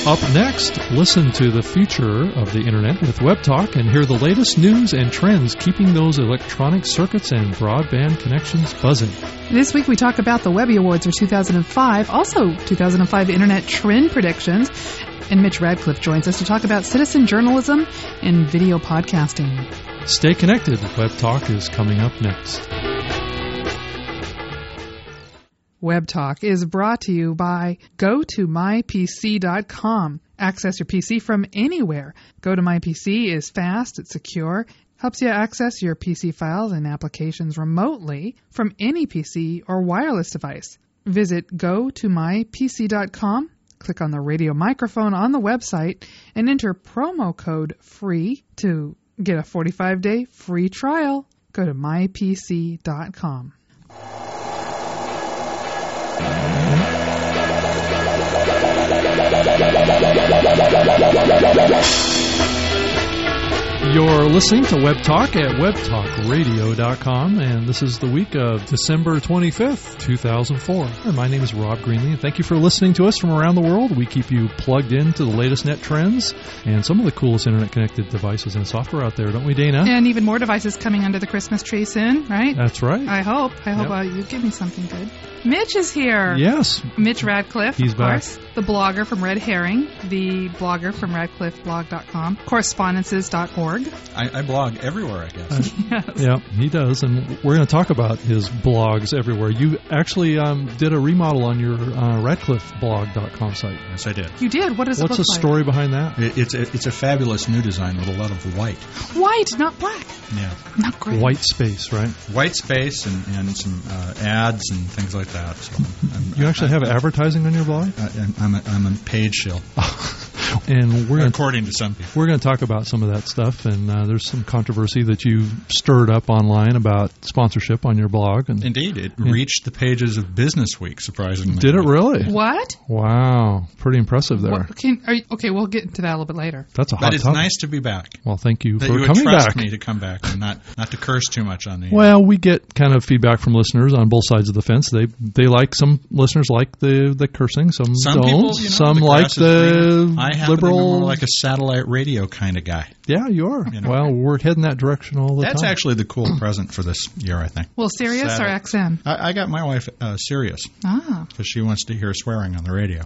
Up next, listen to the future of the Internet with Web Talk and hear the latest news and trends keeping those electronic circuits and broadband connections buzzing. This week we talk about the Webby Awards for 2005, also 2005 Internet trend predictions, and Mitch Radcliffe joins us to talk about citizen journalism and video podcasting. Stay connected. Web Talk is coming up next. Web Talk is brought to you by GoToMyPC.com. Access your PC from anywhere. GoToMyPC is fast, it's secure, helps you access your PC files and applications remotely from any PC or wireless device. Visit GoToMyPC.com, click on the radio microphone on the website, and enter promo code FREE to get a 45-day free trial. Go to mypc.com. You're listening to Web Talk at webtalkradio.com, and this is the week of December 25th, 2004. And my name is Rob Greenlee, and thank you for listening to us from around the world. We keep you plugged into the latest net trends and some of the coolest internet-connected devices and software out there, don't we, Dana? And even more devices coming under the Christmas tree soon, right? That's right. I hope you give me something good. Mitch is here. Yes. Mitch Radcliffe, He's of back. course. The blogger from Red Herring, the blogger from RadcliffeBlog.com, correspondences.org. I blog everywhere, I guess. Yes. Yeah, he does, and we're going to talk about his blogs everywhere. You actually did a remodel on your RadcliffeBlog.com site. Yes, I did. You did? What does it What's look the like? story behind that? It's a fabulous new design with a lot of white. White, not black. Yeah. Not gray. White space, right? White space and some ads and things like that. So You actually have advertising on your blog? I'm a paid shill. And according to some people. We're going to talk about some of that stuff, and there's some controversy that you stirred up online about sponsorship on your blog. And indeed, it reached the pages of Business Week, surprisingly. Did it really? What? Wow, pretty impressive there. Okay, we'll get into that a little bit later. That's a hot But it's topic. nice to be back. Well, thank you that for you would coming trust back. me to come back and not to curse too much on the. Well, we get kind of feedback from listeners on both sides of the fence. They like, some listeners like the cursing, some don't. People, some the like the I happen liberal. to be more like a satellite radio kind of guy. Yeah, you are. Well, we're heading that direction all the time. That's actually the cool present for this year, I think. Well, Sirius or XM? I got my wife Sirius because she wants to hear swearing on the radio.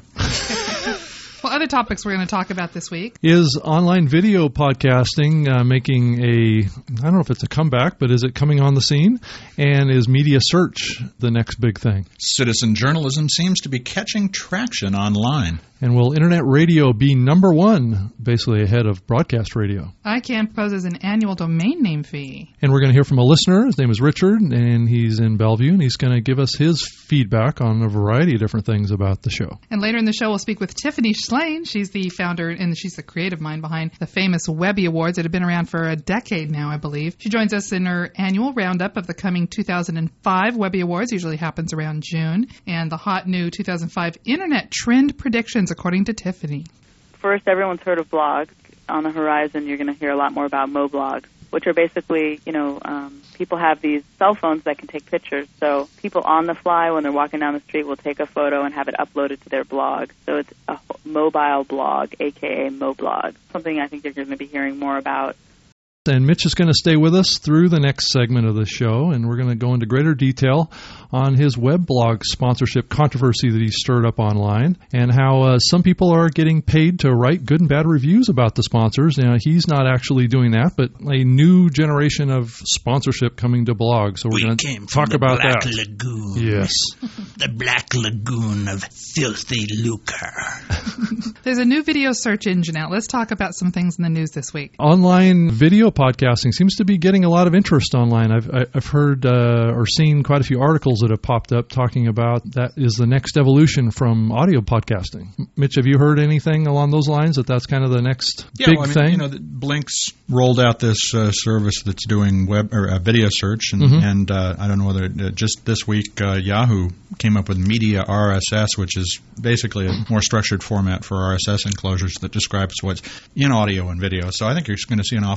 Well, other topics we're going to talk about this week. Is online video podcasting making I don't know if it's a comeback, but is it coming on the scene? And is media search the next big thing? Citizen journalism seems to be catching traction online. And will internet radio be number one, basically ahead of broadcast radio? ICANN proposes an annual domain name fee. And we're going to hear from a listener. His name is Richard, and he's in Bellevue, and he's going to give us his feedback on a variety of different things about the show. And later in the show, we'll speak with Tiffany Schlane. She's the founder, and she's the creative mind behind the famous Webby Awards that have been around for a decade now, I believe. She joins us in her annual roundup of the coming 2005 Webby Awards. Usually happens around June. And the hot new 2005 Internet Trend Predictions, according to Tiffany. First, everyone's heard of blogs. On the horizon, you're going to hear a lot more about moblogs, which are basically, people have these cell phones that can take pictures. So people on the fly, when they're walking down the street, will take a photo and have it uploaded to their blog. So it's a mobile blog, a.k.a. moblog, something I think you're going to be hearing more about. And Mitch is going to stay with us through the next segment of the show, and we're going to go into greater detail on his web blog sponsorship controversy that he stirred up online, and how some people are getting paid to write good and bad reviews about the sponsors. Now, he's not actually doing that, but a new generation of sponsorship coming to blogs. So we're going to talk about that. The Black Lagoon. Yes. The Black Lagoon of filthy lucre. There's a new video search engine out. Let's talk about some things in the news this week. Online video podcasting seems to be getting a lot of interest online. I've heard or seen quite a few articles that have popped up talking about that is the next evolution from audio podcasting. Mitch, have you heard anything along those lines, that's kind of the next big thing? Blink's rolled out this service that's doing web or video search, and I don't know whether just this week Yahoo came up with Media RSS, which is basically a more structured format for RSS enclosures that describes what's in audio and video. So I think you're going to see an awful lot of this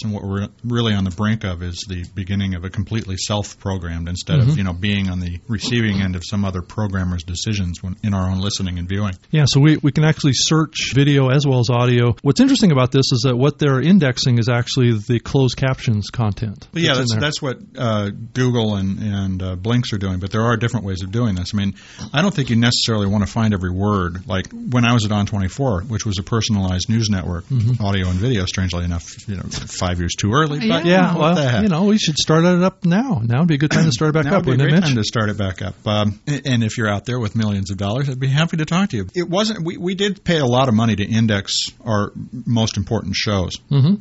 and what we're really on the brink of is the beginning of a completely self-programmed instead of being on the receiving end of some other programmer's decisions in our own listening and viewing. Yeah, so we can actually search video as well as audio. What's interesting about this is that what they're indexing is actually the closed captions content. Well, yeah, that's what Google and Blinks are doing, but there are different ways of doing this. I mean, I don't think you necessarily want to find every word. Like when I was at On24, which was a personalized news network, audio and video, strangely enough, 5 years too early. But what the heck? We should start it up now. Now would be a good time to start it back up. Would be a great time to start it back up. And if you're out there with millions of dollars, I'd be happy to talk to you. It wasn't. We did pay a lot of money to index our most important shows,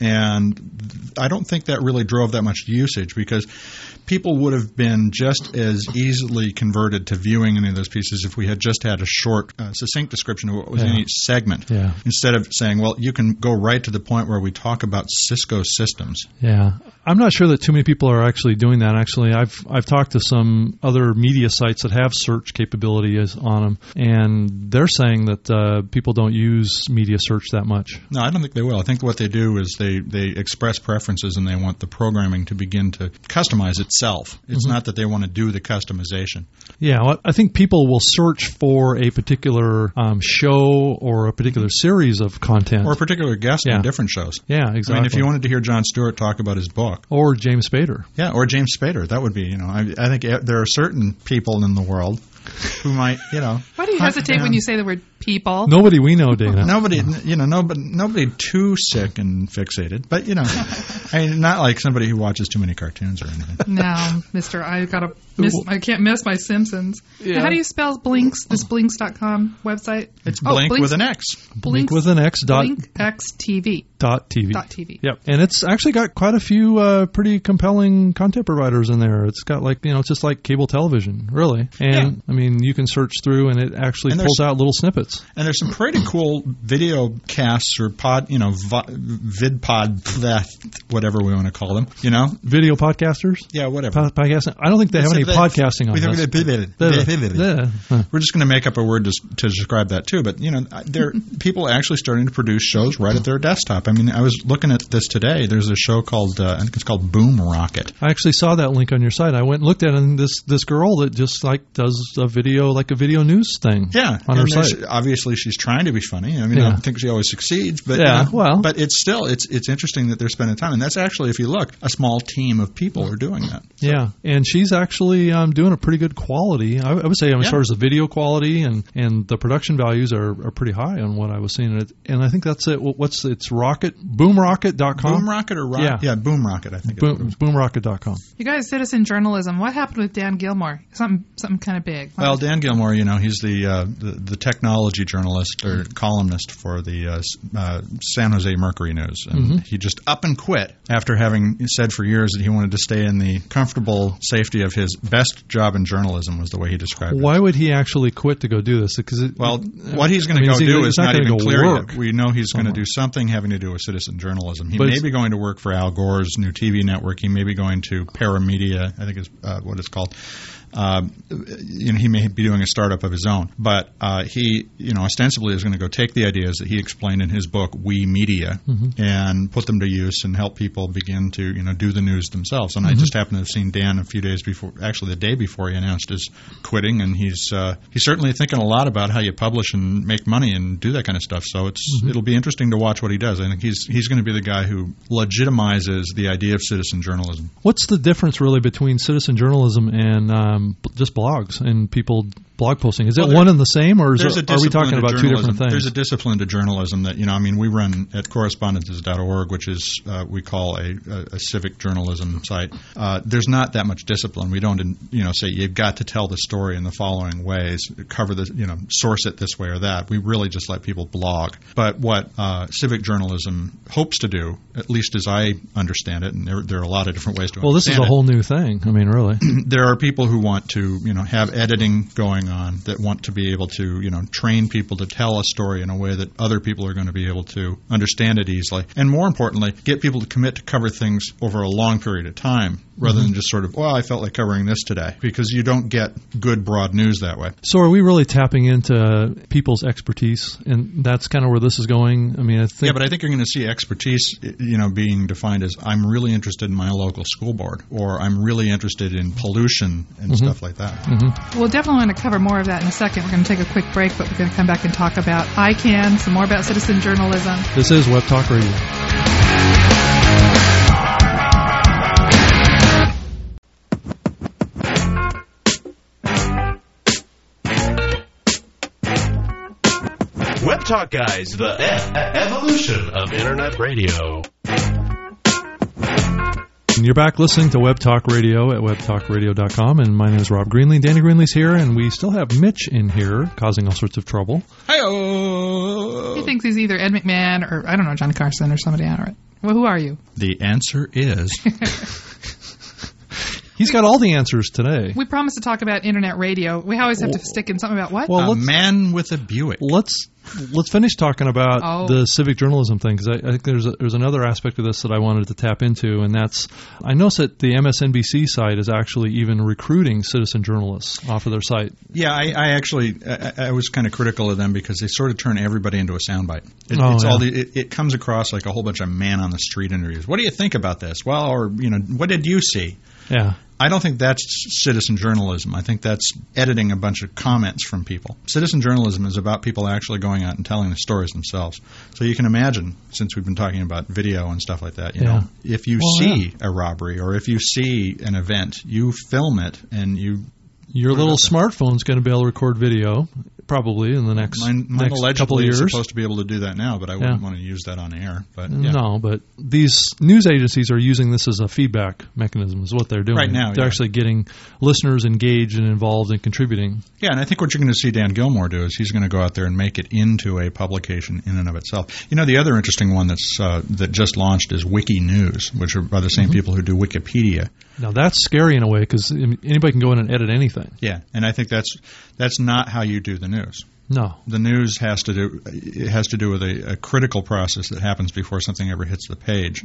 and I don't think that really drove that much usage because people would have been just as easily converted to viewing any of those pieces if we had just had a short, succinct description of what was in each segment, instead of saying, well, you can go right to the point where we talk about Cisco systems. Yeah. I'm not sure that too many people are actually doing that. Actually, I've talked to some other media sites that have search capabilities on them, and they're saying that people don't use media search that much. No, I don't think they will. I think what they do is they express preferences and they want the programming to begin to customize itself. It's not that they want to do the customization. Yeah, well, I think people will search for a particular show or a particular series of content. Or a particular guest on different shows. Yeah, exactly. I mean, if you wanted to hear Jon Stewart talk about his book. Or James Spader. Yeah, or James Spader. That would be, I think there are certain people in the world who might, Why do you hesitate when you say the word people? Nobody we know, Dana. Nobody too sick and fixated. But, I mean, not like somebody who watches too many cartoons or anything. No, mister, I can't miss my Simpsons. Yeah. Now, how do you spell Blinks, this Blinks.com website? It's Blink with an X. Blink with an X. BlinkXTV. .tv. Yep. And it's actually got quite a few pretty compelling content providers in there. It's got it's just like cable television, really. And, I mean, you can search through and it actually pulls out little snippets. And there's some pretty cool video casts or whatever we want to call them, Video podcasters? Yeah, whatever. Podcasting. I don't think they have any podcasting on this. We're just going to make up a word to describe that too. But, there are people actually starting to produce shows right at their desktop. I mean, I was looking at this today. There's a show called, I think it's called Boom Rocket. I actually saw that link on your site. I went and looked at it, and this girl that just does a video news thing on her site. Obviously, she's trying to be funny. I mean, I don't think she always succeeds, but but it's still it's interesting that they're spending time, and that's actually, if you look, a small team of people are doing that. So. Yeah, and she's actually doing a pretty good quality. I would say, as far as the video quality and the production values are pretty high on what I was seeing. And I think that's it. It's Rocket, boomrocket.com. Boom Rocket or Rocket? Yeah, Boom Rocket, I think. Boomrocket.com. You guys, citizen journalism. What happened with Dan Gilmore? Something kind of big. Well, Dan Gilmore, he's the technology journalist or columnist for the San Jose Mercury News. And he just up and quit after having said for years that he wanted to stay in the comfortable safety of his best job in journalism, was the way he described it. Why would he actually quit to go do this? What he's going to do is not even clear yet. We know he's going to do something having to do with citizen journalism. He may be going to work for Al Gore's new TV network. He may be going to Paramedia, I think is what it's called. He may be doing a startup of his own, but he, ostensibly is going to go take the ideas that he explained in his book, We Media, and put them to use and help people begin to, do the news themselves. And I just happened to have seen Dan a few days before, actually the day before he announced his quitting, and he's certainly thinking a lot about how you publish and make money and do that kind of stuff. So it'll be interesting to watch what he does. I think he's going to be the guy who legitimizes the idea of citizen journalism. What's the difference really between citizen journalism and just blogs and people blog posting? Is it one and the same, or are we talking about two different things? There's a discipline to journalism that, we run at correspondences.org, which is we call a civic journalism site. There's not that much discipline. We don't, say you've got to tell the story in the following ways, cover the, source it this way or that. We really just let people blog. But what civic journalism hopes to do, at least as I understand it, and there are a lot of different ways to understand it. Well, this is a whole new thing. I mean, really. There are people who want to, have editing going on, that want to be able to, train people to tell a story in a way that other people are going to be able to understand it easily. And more importantly, get people to commit to cover things over a long period of time. rather than just sort of, well, I felt like covering this today, because you don't get good broad news that way. So are we really tapping into people's expertise? And that's kind of where this is going? I mean, I think... Yeah, but I think you're going to see expertise, being defined as I'm really interested in my local school board, or I'm really interested in pollution and stuff like that. We'll definitely want to cover more of that in a second. We're going to take a quick break, but we're going to come back and talk about ICANN, some more about citizen journalism. This is Web Talk Radio. Web Talk Guys, the evolution of Internet radio. And you're back listening to Web Talk Radio at webtalkradio.com, and my name is Rob Greenlee. Danny Greenlee's here, and we still have Mitch in here, causing all sorts of trouble. Hi-oh! He thinks he's either Ed McMahon or, I don't know, Johnny Carson or somebody out of it. Well, who are you? The answer is... He's got all the answers today. We promised to talk about Internet radio. We always have to stick in something about what? Well, a man with a Buick. Let's finish talking about the civic journalism thing, because I think there's another aspect of this that I wanted to tap into, and that's I noticed that the MSNBC site is actually even recruiting citizen journalists off of their site. Yeah, I was kind of critical of them because they sort of turn everybody into a soundbite. It comes across like a whole bunch of man on the street interviews. What do you think about this? Well, or what did you see? Yeah. I don't think that's citizen journalism. I think that's editing a bunch of comments from people. Citizen journalism is about people actually going out and telling the stories themselves. So you can imagine, since we've been talking about video and stuff like that, if you see a robbery or if you see an event, you film it and your little smartphone's going to be able to record video, probably in the next couple of years. Is supposed to be able to do that now, but I wouldn't want to use that on air. But no, but these news agencies are using this as a feedback mechanism. Is what they're doing right now. They're actually getting listeners engaged and involved and contributing. Yeah, and I think what you're going to see Dan Gilmore do is he's going to go out there and make it into a publication in and of itself. The other interesting one that just launched is Wiki News, which are by the same people who do Wikipedia. Now that's scary in a way because anybody can go in and edit anything. Yeah, and I think that's not how you do the news. No, the news has to do with a critical process that happens before something ever hits the page,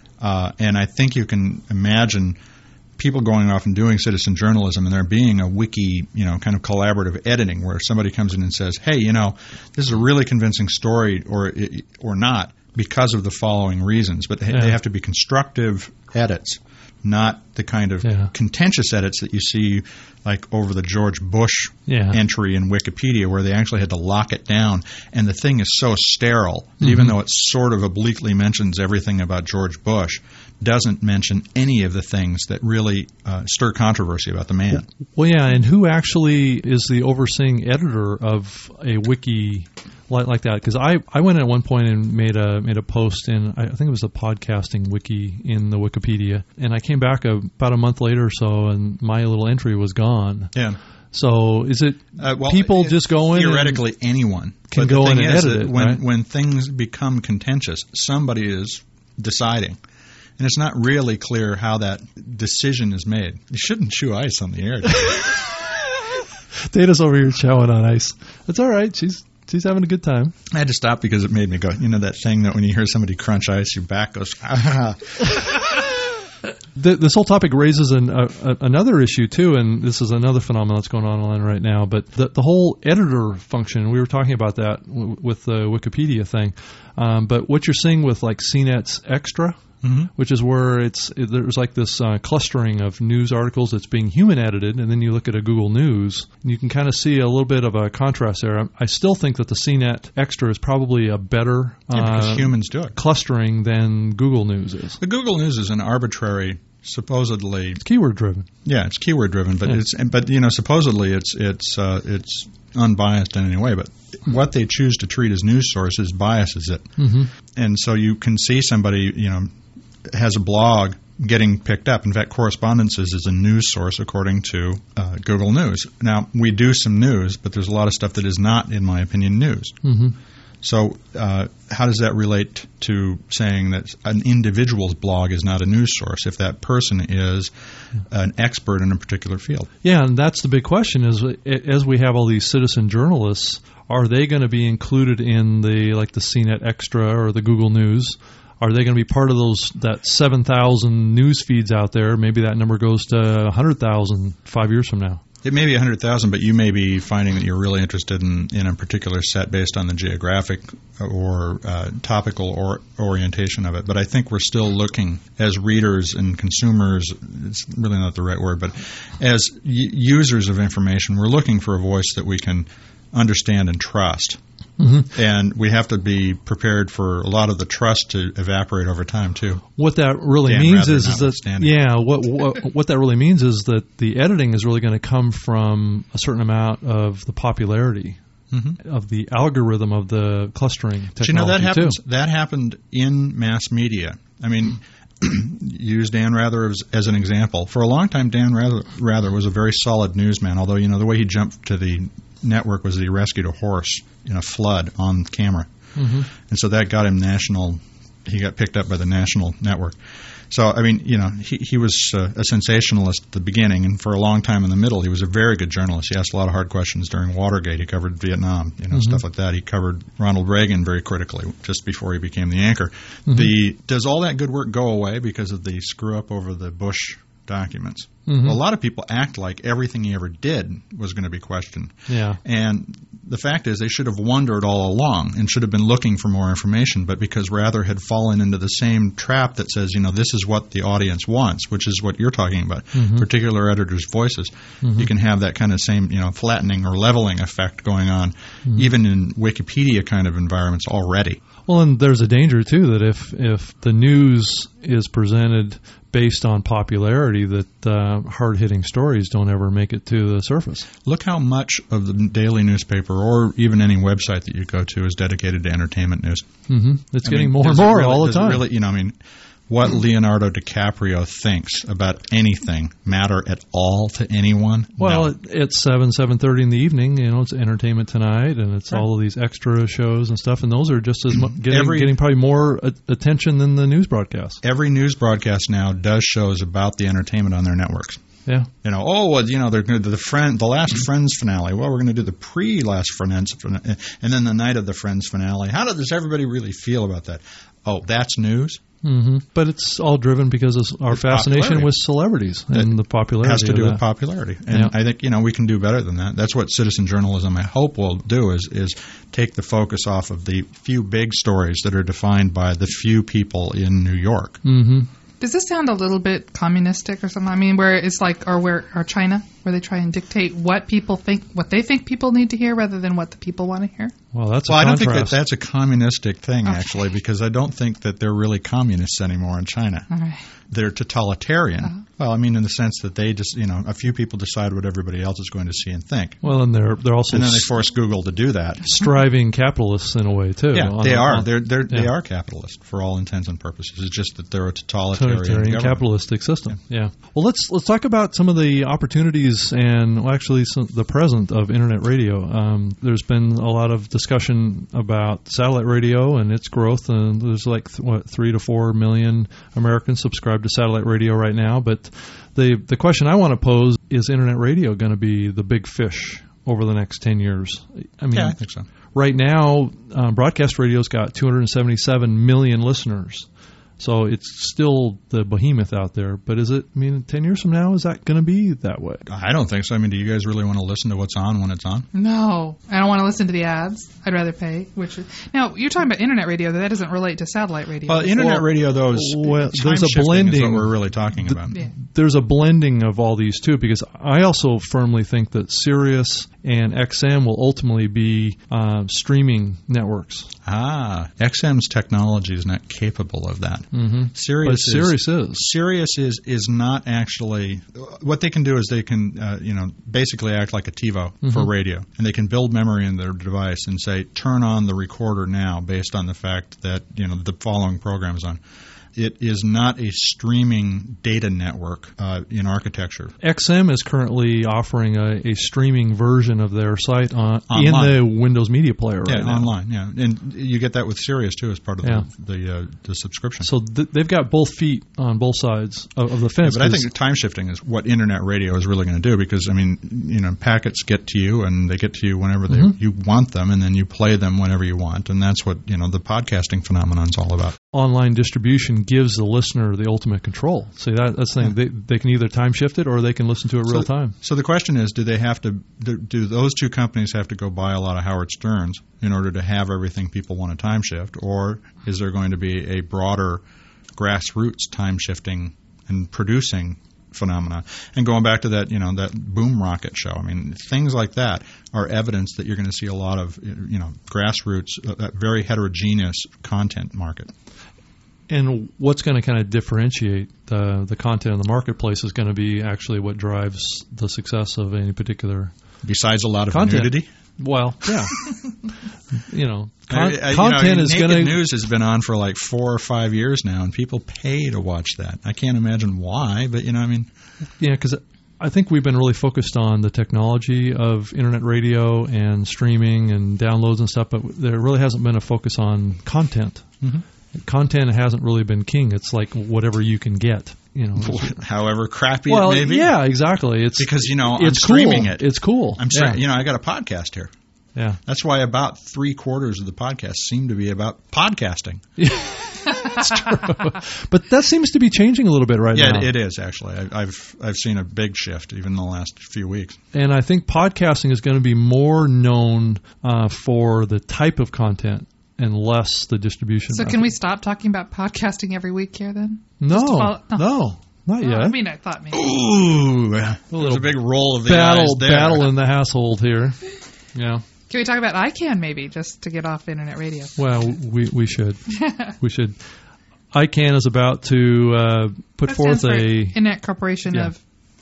and I think you can imagine people going off and doing citizen journalism and there being a wiki, kind of collaborative editing where somebody comes in and says, hey, this is a really convincing story or not because of the following reasons, but they have to be constructive edits. Not the kind of contentious edits that you see like over the George Bush entry in Wikipedia where they actually had to lock it down. And the thing is so sterile that even though it sort of obliquely mentions everything about George Bush, doesn't mention any of the things that really stir controversy about the man. Well, yeah, and who actually is the overseeing editor of a wiki like that? Because I went in at one point and made a post in, I think it was a podcasting wiki in the Wikipedia, and I came back about a month later or so, and my little entry was gone. Yeah. So is it people just go in? Theoretically, anyone can go in and edit it. When things become contentious, somebody is deciding. And it's not really clear how that decision is made. You shouldn't chew ice on the air. Dana's over here chowing on ice. That's all right. She's having a good time. I had to stop because it made me go, that thing that when you hear somebody crunch ice, your back goes, ah. This whole topic raises another issue, too, and this is another phenomenon that's going on online right now, but the whole editor function, we were talking about that with the Wikipedia thing, but what you're seeing with like CNET's Extra, which is where there's like this clustering of news articles that's being human edited, and then you look at a Google News, and you can kind of see a little bit of a contrast there. I still think that the CNET Extra is probably a better because humans do it. Clustering than Google News is. The Google News is an arbitrary, supposedly it's keyword driven. Yeah, it's keyword driven, but supposedly it's unbiased in any way, but what they choose to treat as news sources biases it. And so you can see somebody, has a blog getting picked up. In fact, Correspondences is a news source according to Google News. Now, we do some news, but there's a lot of stuff that is not, in my opinion, news. So how does that relate to saying that an individual's blog is not a news source if that person is an expert in a particular field? Yeah, and that's the big question is, as we have all these citizen journalists, are they going to be included in the CNET Extra or the Google News? Are they going to be part of that 7,000 news feeds out there? Maybe that number goes to 100,000 5 years from now. It may be 100,000, but you may be finding that you're really interested in a particular set based on the geographic or topical orientation of it. But I think we're still looking as readers and consumers, it's really not the right word, but as users of information, we're looking for a voice that we can understand and trust. Mm-hmm. And we have to be prepared for a lot of the trust to evaporate over time, too. What that really means is that what that really means is that the editing is really going to come from a certain amount of the popularity of the algorithm of the clustering technology. But you know, that happened in mass media. I mean, use Dan Rather as an example. For a long time, Dan Rather was a very solid newsman, although, you know, the way he jumped to the network was that he rescued a horse in a flood on camera. Mm-hmm. And so that got him he got picked up by the national network. So, I mean, you know, he was a sensationalist at the beginning, and for a long time in the middle, he was a very good journalist. He asked a lot of hard questions during Watergate. He covered Vietnam, you know, stuff like that. He covered Ronald Reagan very critically just before he became the anchor. Mm-hmm. Does all that good work go away because of the screw-up over the Bush documents? Mm-hmm. Well, a lot of people act like everything he ever did was going to be questioned. Yeah. And the fact is they should have wondered all along and should have been looking for more information, but because Rather had fallen into the same trap that says, you know, this is what the audience wants, which is what you're talking about, particular editors' voices, you can have that kind of same, you know, flattening or leveling effect going on, even in Wikipedia kind of environments already. Well, and there's a danger, too, that if the news is presented based on popularity, that hard-hitting stories don't ever make it to the surface. Look how much of the daily newspaper or even any website that you go to is dedicated to entertainment news. Mm-hmm. It's getting more and more all the time. Really, you know, I mean, what Leonardo DiCaprio thinks about anything matter at all to anyone? Well, no. It's 7:30 in the evening. You know, it's Entertainment Tonight, and it's all of these extra shows and stuff, and those are just as getting probably more attention than the news broadcasts. Every news broadcast now does shows about the entertainment on their networks. Yeah. You know, they're going to do the last Friends finale. Well, we're going to do the pre-last Friends finale, and then the night of the Friends finale. How does everybody really feel about that? Oh, that's news? Mm-hmm. But it's all driven because of our fascination with celebrities and the popularity. It has to do with popularity. And I think, you know, we can do better than that. That's what citizen journalism, I hope, will do is take the focus off of the few big stories that are defined by the few people in New York. Mm-hmm. Does this sound a little bit communistic or something? I mean, where it's like, or China, where they try and dictate what they think people need to hear rather than what the people want to hear? Well, that's I don't think that's a communistic thing, actually, because I don't think that they're really communists anymore in China. All right. They're totalitarian. Uh-huh. Well, I mean, in the sense that they just, you know, a few people decide what everybody else is going to see and think. Well, and they're also and then they force Google to do that. Striving capitalists in a way too. Yeah, they are. They are capitalist for all intents and purposes. It's just that they're a totalitarian capitalistic system. Yeah. Well, let's talk about some of the opportunities and the present of internet radio. There's been a lot of discussion about satellite radio and its growth, and there's 3 to 4 million Americans subscribe to satellite radio right now. But the question I want to pose is: internet radio going to be the big fish over the next 10 years? I mean, yeah, I think so. Right now, broadcast radio's got 277 million listeners. So it's still the behemoth out there. But 10 years from now, is that going to be that way? I don't think so. I mean, do you guys really want to listen to what's on when it's on? No. I don't want to listen to the ads. I'd rather pay. Now, you're talking about internet radio. That doesn't relate to satellite radio. Well, internet radio, though, there's a blending is what we're really talking about. There's a blending of all these, too, because I also firmly think that Sirius and XM will ultimately be streaming networks. XM's technology is not capable of that. Mm-hmm. Sirius is not actually. What they can do is they can, basically act like a TiVo for radio, and they can build memory in their device and say, turn on the recorder now, based on the fact that the following program is on. It is not a streaming data network in architecture. XM is currently offering a streaming version of their site in Online. the Windows Media Player right now. Online, yeah. And you get that with Sirius, too, as part of the subscription. So they've got both feet on both sides of the fence. But I think time shifting is what Internet radio is really going to do because, I mean, packets get to you and they get to you whenever you want them, and then you play them whenever you want. And that's what, the podcasting phenomenon is all about. Online distribution gives the listener the ultimate control. See, that's the thing. They can either time shift it or they can listen to it real time. So the question is, do those two companies have to go buy a lot of Howard Sterns in order to have everything people want to time shift, or is there going to be a broader grassroots time shifting and producing phenomena? And going back to that, that boom rocket show, I mean, things like that are evidence that you're going to see a lot of, grassroots, very heterogeneous content market. And what's going to kind of differentiate the content in the marketplace is going to be actually what drives the success of any particular Besides a lot of content. nudity? Well, yeah. Content is going to... Naked News has been on for like 4 or 5 years now, and people pay to watch that. I can't imagine why, but, Yeah, because I think we've been really focused on the technology of Internet radio and streaming and downloads and stuff, but there really hasn't been a focus on content. Mm-hmm. Content hasn't really been king. It's like whatever you can get. However crappy it may be. Yeah, exactly. It's because I'm it's streaming cool. it. It's cool. I'm I got a podcast here. Yeah, that's why about 3/4 of the podcast seem to be about podcasting. That's true. But that seems to be changing a little bit right now. Yeah, it is actually. I've seen a big shift even in the last few weeks. And I think podcasting is going to be more known for the type of content and less the distribution. So can we stop talking about podcasting every week here then? No, not yet. I mean, I thought maybe. Ooh, there's a big roll of the eyes there. Battle in the household here. Yeah. Can we talk about ICANN maybe, just to get off Internet radio? Well, we should. We should. ICANN is about to put forth Internet Corporation of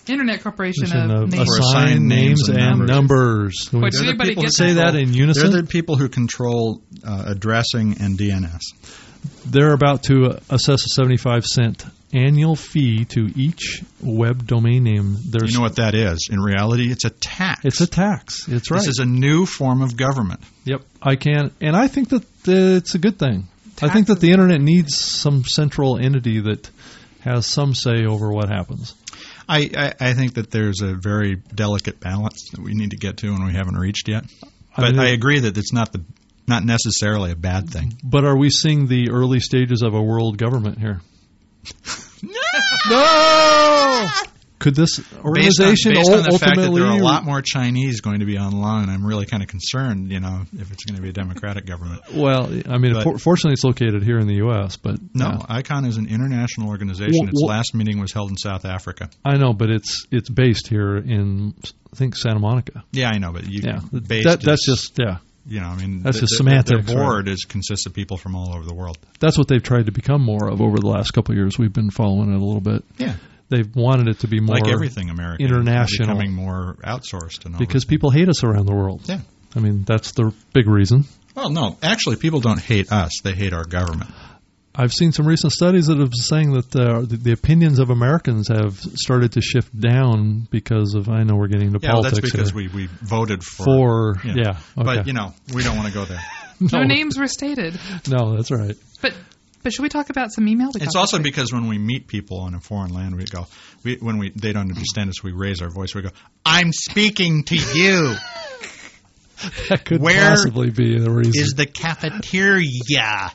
Assigned Names and Numbers. Wait, does anybody get say that in unison? They're the people who control addressing and DNS. They're about to assess a 75-cent annual fee to each web domain name. You know what that is? In reality, it's a tax. It's a tax. It's right. This is a new form of government. Yep. ICANN. And I think that it's a good thing. I think that the Internet needs some central entity that has some say over what happens. I think that there's a very delicate balance that we need to get to and we haven't reached yet. But I agree that it's not necessarily a bad thing. But are we seeing the early stages of a world government here? No! Could this organization based on the fact that ultimately... there are a lot more Chinese going to be online, I'm really kind of concerned, if it's going to be a democratic government. Well, I mean, fortunately it's located here in the U.S., but... No, ICANN is an international organization. Its last meeting was held in South Africa. I know, but it's based here in, I think, Santa Monica. Yeah, I know, but that's just that's just semantics. Their board consists of people from all over the world. That's what they've tried to become more of over the last couple of years. We've been following it a little bit. Yeah. They've wanted it to be more like everything American, international, becoming more outsourced, and all because people hate us around the world. Yeah, I mean that's the big reason. Well, no, actually, people don't hate us; they hate our government. I've seen some recent studies that have saying that the opinions of Americans have started to shift down because of. I know we're getting into politics. That's because here. we voted for Okay. But we don't want to go there. No names were stated. No, that's right. But should we talk about some email? It's also because when we meet people in a foreign land, we go, they don't understand us, we raise our voice. We go, I'm speaking to you. That could possibly be the reason. Is the cafeteria?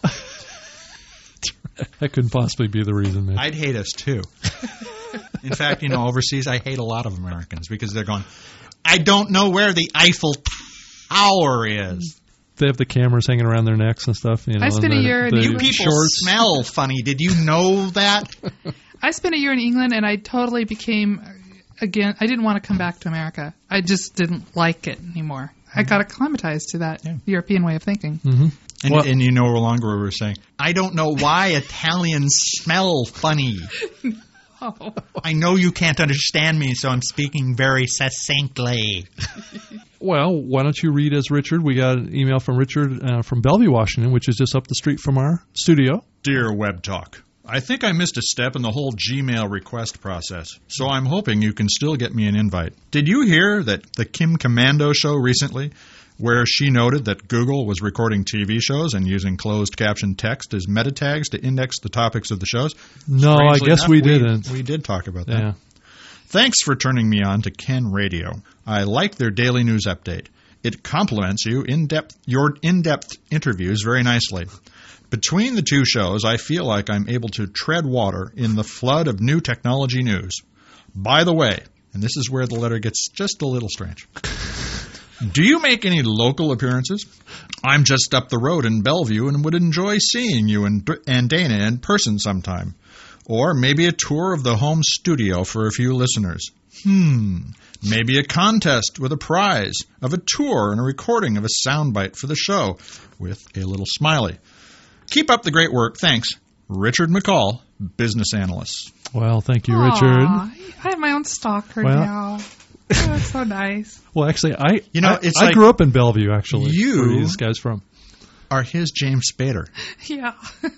That couldn't possibly be the reason, man. I'd hate us too. In fact, overseas, I hate a lot of Americans because they're going, I don't know where the Eiffel Tower is. They have the cameras hanging around their necks and stuff. I spent a year in You people smell funny. Did you know that? I spent a year in England, and I totally became, again, I didn't want to come back to America. I just didn't like it anymore. I got acclimatized to that European way of thinking. Mm-hmm. And you no longer were saying, I don't know why Italians smell funny. Oh. I know you can't understand me, so I'm speaking very succinctly. Well, why don't you read as Richard? We got an email from Richard from Bellevue, Washington, which is just up the street from our studio. Dear Web Talk, I think I missed a step in the whole Gmail request process, so I'm hoping you can still get me an invite. Did you hear that the Kim Commando show recently, where she noted that Google was recording TV shows and using closed caption text as meta tags to index the topics of the shows? No, I Strangely guess enough, we didn't. We did talk about that. Yeah. Thanks for turning me on to Ken Radio. I like their daily news update. It complements your in-depth interviews very nicely. Between the two shows, I feel like I'm able to tread water in the flood of new technology news. By the way, and this is where the letter gets just a little strange, do you make any local appearances? I'm just up the road in Bellevue and would enjoy seeing you and Dana in person sometime. Or maybe a tour of the home studio for a few listeners. Maybe a contest with a prize of a tour and a recording of a soundbite for the show with a little smiley. Keep up the great work. Thanks. Richard McCall, business analyst. Well, thank you, Aw, Richard. I have my own stalker Well- now. Oh, that's so nice. Well, actually, I it's grew up in Bellevue, actually. You- Where are these guys from? Are his James Spader. Yeah.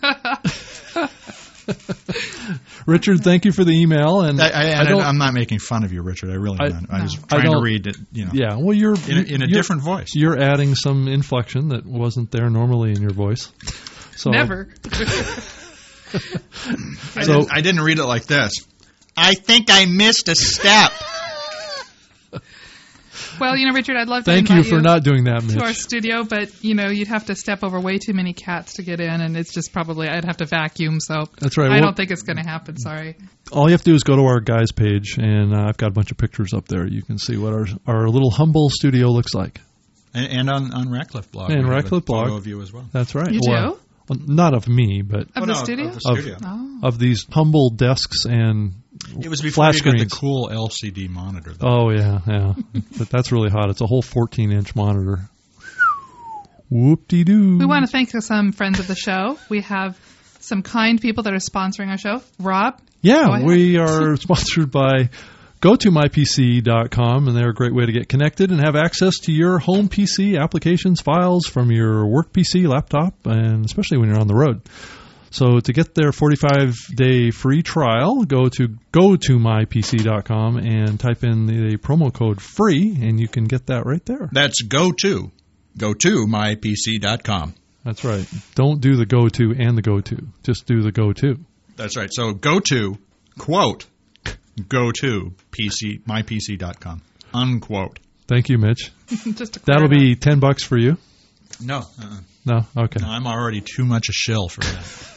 Richard, thank you for the email. And I'm not making fun of you, Richard. I really am not. I was trying to read it, Yeah, well, you're in a different voice. You're adding some inflection that wasn't there normally in your voice. So Never. I didn't read it like this. I think I missed a step. Well, Richard, I'd love to Thank invite you for not doing that, Mitch. to our studio, but, you'd have to step over way too many cats to get in, and it's just probably, I'd have to vacuum, so That's right. I Well, don't think it's going to happen, sorry. all you have to do is go to our guys page, and I've got a bunch of pictures up there. You can see what our little humble studio looks like. And on Ratcliffe Blog. And we have Ratcliffe a photo Blog. of you as well. That's right. You Well, not of me, but Of the studio? Of the studio. Oh. of these humble desks and It was before flash you got the screens. cool LCD monitor, though. Oh, yeah. But that's really hot. It's a whole 14-inch monitor. Whoop-de-doo. We want to thank some friends of the show. We have some kind people that are sponsoring our show. Rob? Go Yeah, ahead. we are sponsored by GoToMyPC.com, and they're a great way to get connected and have access to your home PC applications, files from your work PC, laptop, and especially when you're on the road. So to get their 45-day free trial, go to GoToMyPC.com and type in the promo code FREE, and you can get that right there. That's go to mypc.com. That's right. Don't do the go-to and the go-to. Just do the go-to. That's right. So go to, quote, go to mypc.com, unquote. Thank you, Mitch. Just to clear That'll it be $10 for you. No. No? Okay. No, I'm already too much a shill for that.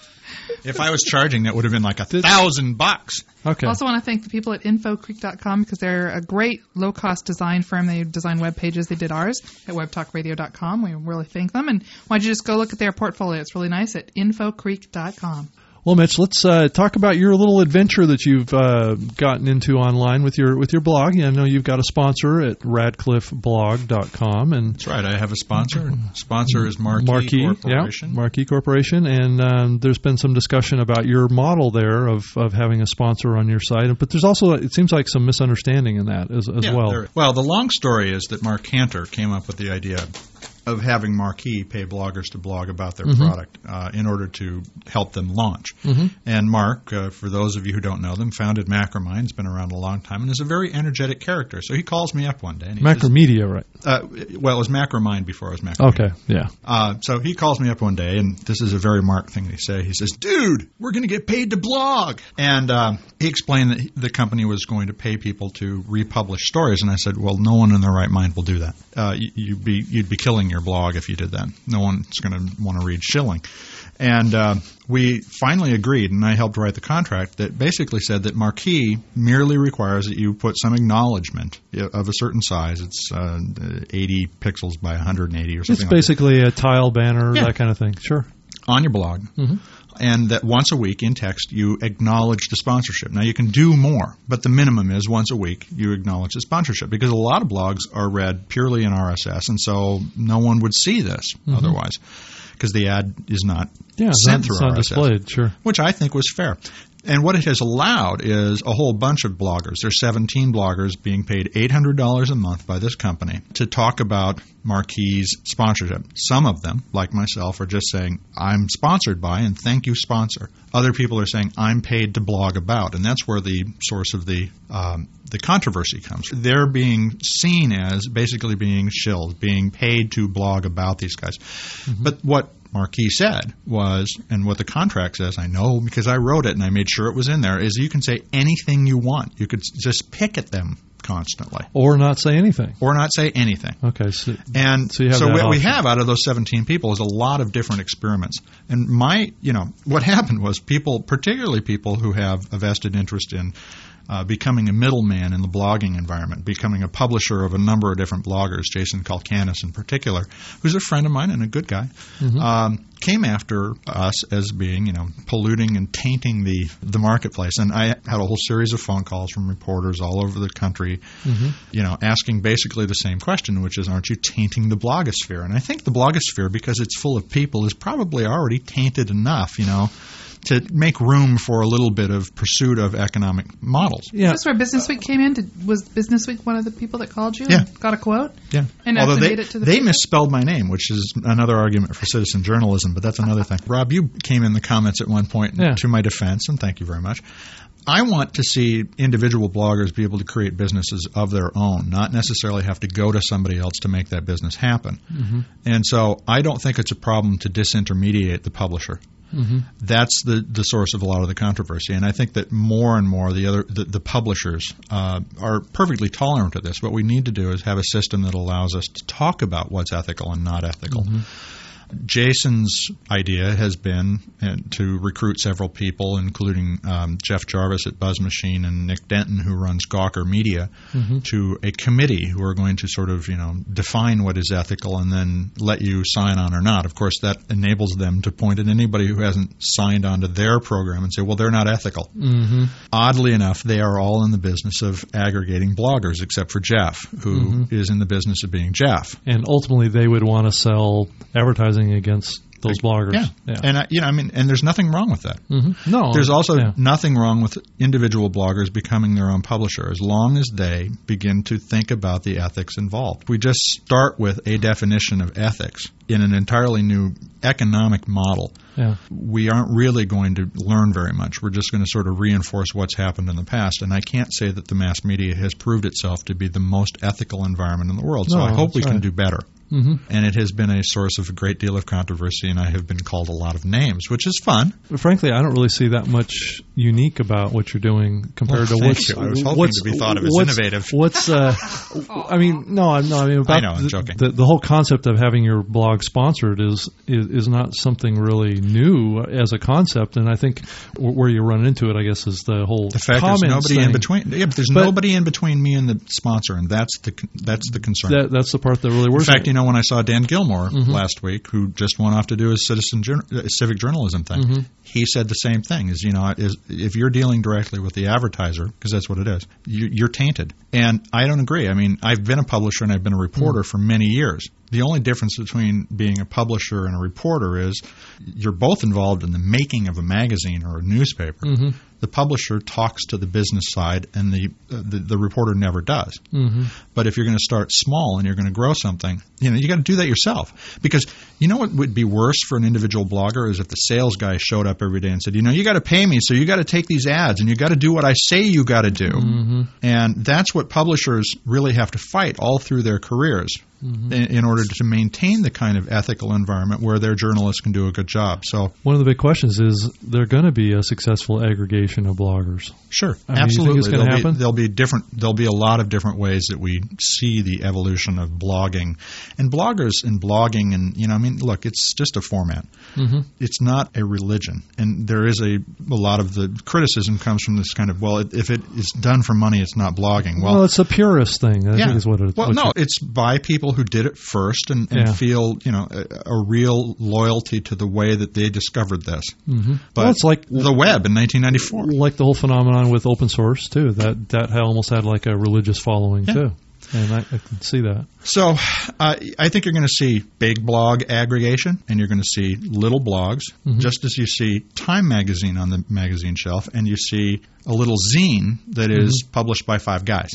If I was charging, that would have been like $1,000. Okay. I also want to thank the people at InfoCreek.com because they're a great low-cost design firm. They design web pages. They did ours at WebTalkRadio.com. We really thank them. And why don't you just go look at their portfolio? It's really nice at InfoCreek.com. Well, Mitch, let's talk about your little adventure that you've gotten into online with your blog. I know you've got a sponsor at radcliffeblog.com. And That's right. I have a sponsor. Sponsor is Marquee Corporation. Yeah, Marquee Corporation. And there's been some discussion about your model there of having a sponsor on your site. But there's also, it seems like, some misunderstanding in that as well. Well, the long story is that Mark Cantor came up with the idea of having Marquee pay bloggers to blog about their product in order to help them launch. And Mark, for those of you who don't know them, founded Macromind. He's been around a long time and is a very energetic character. So he calls me up one day. And he Macromedia, right? well, it was Macromind before it was Macromedia. Okay, yeah. So he calls me up one day, and this is a very Mark thing to say. He says, "Dude, we're going to get paid to blog." And he explained that the company was going to pay people to republish stories. And I said, well, no one in their right mind will do that. You'd be killing your blog if you did that. No one's going to want to read shilling. And we finally agreed, and I helped write the contract that basically said that Marquee merely requires that you put some acknowledgement of a certain size. It's 80 pixels by 180 or something It's like basically a tile banner, Yeah. that kind of thing. Sure. that, on your blog. And that once a week in text you acknowledge the sponsorship. Now you can do more, but the minimum is once a week you acknowledge the sponsorship because a lot of blogs are read purely in RSS, and so no one would see this otherwise because the ad is not Yeah, sent it's through not RSS, displayed, sure. which I think was fair. And what it has allowed is a whole bunch of bloggers. There's 17 bloggers being paid $800 a month by this company to talk about Marquee's sponsorship. Some of them, like myself, are just saying, I'm sponsored by, and thank you, sponsor. Other people are saying, I'm paid to blog about, and that's where the source of the controversy comes. They're being seen as basically being shilled, being paid to blog about these guys. Mm-hmm. But what Marquee said was, and what the contract says, I know because I wrote it and I made sure it was in there, is you can say anything you want. You could just pick at them constantly. Or not say anything. Or not say anything. Okay. So what we have out of those 17 people is a lot of different experiments. And what happened was people, particularly people who have a vested interest in becoming a middleman in the blogging environment, becoming a publisher of a number of different bloggers, Jason Kalkanis in particular, who's a friend of mine and a good guy, came after us as being, polluting and tainting the marketplace. And I had a whole series of phone calls from reporters all over the country, asking basically the same question, which is, aren't you tainting the blogosphere? And I think the blogosphere, because it's full of people, is probably already tainted enough, to make room for a little bit of pursuit of economic models. Yeah. Is this where Business Week came in? Was Business Week one of the people that called you? Yeah. And got a quote? Yeah. And although made it to the they misspelled my name, which is another argument for citizen journalism, but that's another thing. Rob, you came in the comments at one point to my defense, and thank you very much. I want to see individual bloggers be able to create businesses of their own, not necessarily have to go to somebody else to make that business happen. Mm-hmm. And so I don't think it's a problem to disintermediate the publisher. Mm-hmm. That's the source of a lot of the controversy, and I think that more and more the publishers are perfectly tolerant of this. What we need to do is have a system that allows us to talk about what's ethical and not ethical. Mm-hmm. Jason's idea has been to recruit several people, including Jeff Jarvis at Buzz Machine and Nick Denton, who runs Gawker Media, to a committee who are going to sort of define what is ethical and then let you sign on or not. Of course, that enables them to point at anybody who hasn't signed on to their program and say, well, they're not ethical. Mm-hmm. Oddly enough, they are all in the business of aggregating bloggers, except for Jeff, who is in the business of being Jeff. And ultimately, they would want to sell advertising against those bloggers. Yeah. And and there's nothing wrong with that. Mm-hmm. No. There's also nothing wrong with individual bloggers becoming their own publisher as long as they begin to think about the ethics involved. We just start with a definition of ethics in an entirely new economic model. Yeah. We aren't really going to learn very much. We're just going to sort of reinforce what's happened in the past. And I can't say that the mass media has proved itself to be the most ethical environment in the world. So I hope we can do better. Mm-hmm. And it has been a source of a great deal of controversy, and I have been called a lot of names, which is fun. But frankly, I don't really see that much unique about what you're doing compared to what's. I was hoping to be thought of as innovative. I mean, I'm joking. The whole concept of having your blog sponsored is not something really new as a concept, and I think where you run into it, I guess, is the whole. The fact there's nobody in between. Yeah, but there's nobody in between me and the sponsor, and that's the concern. That's the part that really works. In fact, when I saw Dan Gilmore last week, who just went off to do his civic journalism thing, he said the same thing. If you're dealing directly with the advertiser, because that's what it is, you're tainted. And I don't agree. I mean, I've been a publisher and I've been a reporter for many years. The only difference between being a publisher and a reporter is you're both involved in the making of a magazine or a newspaper. Mm-hmm. The publisher talks to the business side, and the reporter never does. Mm-hmm. But if you're going to start small and you're going to grow something, you got to do that yourself. Because what would be worse for an individual blogger is if the sales guy showed up every day and said, you got to pay me, so you got to take these ads, and you got to do what I say you got to do. Mm-hmm. And that's what publishers really have to fight all through their careers. Mm-hmm. In order to maintain the kind of ethical environment where their journalists can do a good job. So one of the big questions is there going to be a successful aggregation of bloggers? Sure, absolutely. It's going to happen? There'll be a lot of different ways that we see the evolution of blogging. And bloggers and blogging and, look, it's just a format. Mm-hmm. It's not a religion. And there is a lot of the criticism comes from this kind of, if it is done for money, it's not blogging. Well, it's a purist thing, I think is what it is. Well, no, it's by people who did it first and feel a real loyalty to the way that they discovered this. Mm-hmm. But it's like the web in 1994, like the whole phenomenon with open source too. That almost had like a religious following too. And I can see that. So I think you're going to see big blog aggregation, and you're going to see little blogs, just as you see Time magazine on the magazine shelf, and you see a little zine that is published by 5 guys.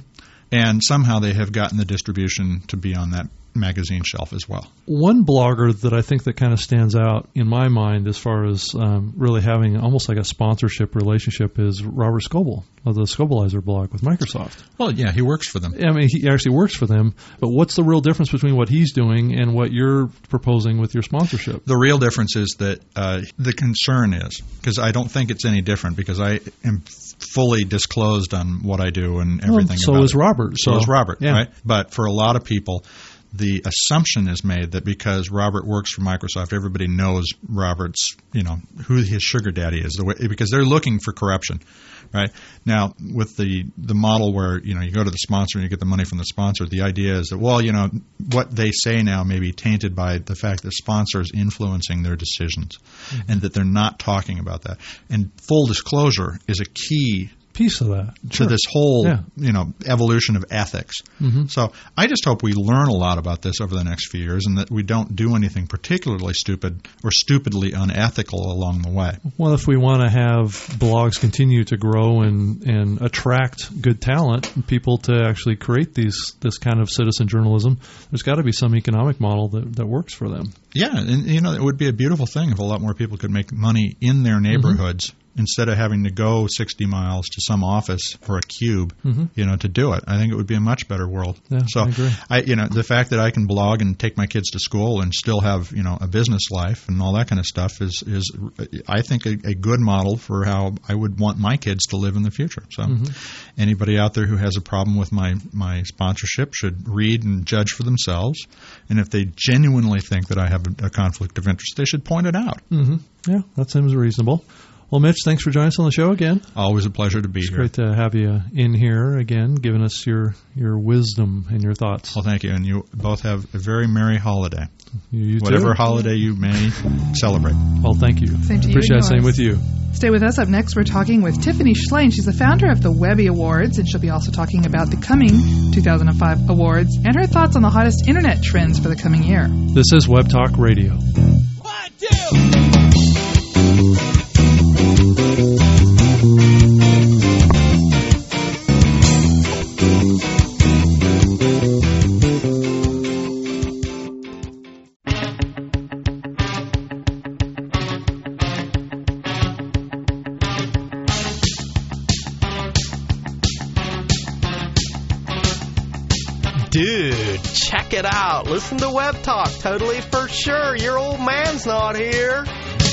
And somehow they have gotten the distribution to be on that magazine shelf as well. One blogger that I think that kind of stands out in my mind as far as really having almost like a sponsorship relationship is Robert Scoble of the Scobleizer blog with Microsoft. Well, yeah, he works for them. I mean, he actually works for them, but what's the real difference between what he's doing and what you're proposing with your sponsorship? The real difference is that the concern is, because I don't think it's any different, because I am fully disclosed on what I do and everything. So is Robert. So is Robert, yeah. Right? But for a lot of people, the assumption is made that because Robert works for Microsoft, everybody knows Robert's, who his sugar daddy is, because they're looking for corruption, right? Now, with the model where, you go to the sponsor and you get the money from the sponsor, the idea is that, well, what they say now may be tainted by the fact that sponsors influencing their decisions and that they're not talking about that. And full disclosure is a key piece of that to this whole evolution of ethics. So I just hope we learn a lot about this over the next few years, and that we don't do anything particularly stupid or stupidly unethical along the way. Well, if we want to have blogs continue to grow and attract good talent, people to actually create this kind of citizen journalism, there's got to be some economic model that works for them. Yeah, and it would be a beautiful thing if a lot more people could make money in their neighborhoods instead of having to go 60 miles to some office or a cube, to do it. I think it would be a much better world. Yeah, so I agree. The fact that I can blog and take my kids to school and still have, a business life and all that kind of stuff is I think a good model for how I would want my kids to live in the future. So anybody out there who has a problem with my sponsorship should read and judge for themselves. And if they genuinely think that I have a conflict of interest, they should point it out. Yeah, that seems reasonable. Well, Mitch, thanks for joining us on the show again. Always a pleasure to be here. It's great to have you in here again, giving us your wisdom and your thoughts. Well, thank you. And you both have a very merry holiday. You Whatever too. holiday you may celebrate. Well, thank you. Same to you. Appreciate it. Same with you. Stay with us. Up next, we're talking with Tiffany Schlein. She's the founder of the Webby Awards, and she'll be also talking about the coming 2005 awards and her thoughts on the hottest internet trends for the coming year. This is Web Talk Radio. 1, 2. Dude, check it out. Listen to Web Talk. Totally for sure. Your old man's not here.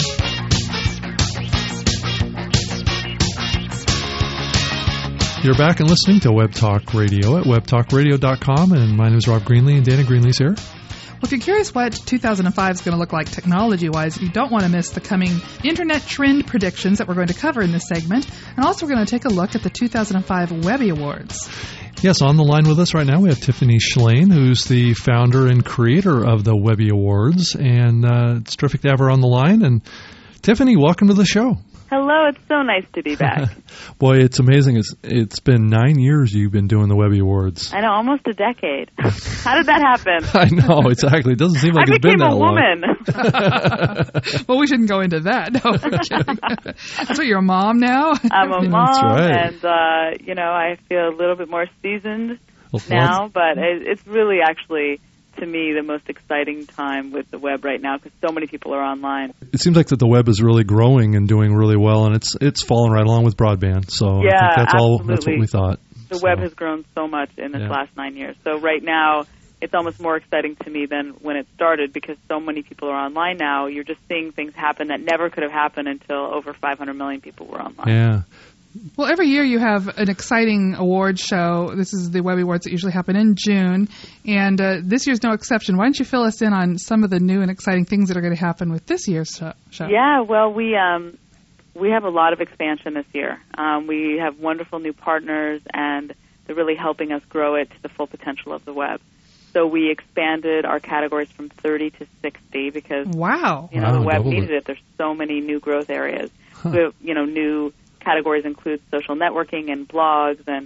You're back and listening to Web Talk Radio at webtalkradio.com, and my name is Rob Greenlee, and Dana Greenlee's here. Well, if you're curious what 2005 is going to look like technology-wise, you don't want to miss the coming internet trend predictions that we're going to cover in this segment. And also we're going to take a look at the 2005 Webby Awards. Yes, on the line with us right now we have Tiffany Schlein, who's the founder and creator of the Webby Awards. And it's terrific to have her on the line. And Tiffany, welcome to the show. Hello, it's so nice to be back. Boy, it's amazing. It's been 9 years you've been doing the Webby Awards. I know, almost a decade. How did that happen? I know, exactly. It doesn't seem like I it's been that long. became a woman. Well, we shouldn't go into that. No, we're kidding. That's what, you're a mom now? I'm a mom, That's right. and, I feel a little bit more seasoned now, but it's really actually, to me, the most exciting time with the web right now because so many people are online. It seems like that the web is really growing and doing really well, and it's falling right along with broadband. So yeah, I think that's absolutely. what we thought. The web has grown so much in this last 9 years. So right now, it's almost more exciting to me than when it started because so many people are online now. You're just seeing things happen that never could have happened until over 500 million people were online. Yeah. Well, every year you have an exciting award show. This is the Webby Awards that usually happen in June, and this year's no exception. Why don't you fill us in on some of the new and exciting things that are going to happen with this year's show? Yeah, well, we have a lot of expansion this year. We have wonderful new partners, and they're really helping us grow it to the full potential of the web. So we expanded our categories from 30 to 60 because the web needed it. There's so many new growth areas. We have, new categories include social networking and blogs and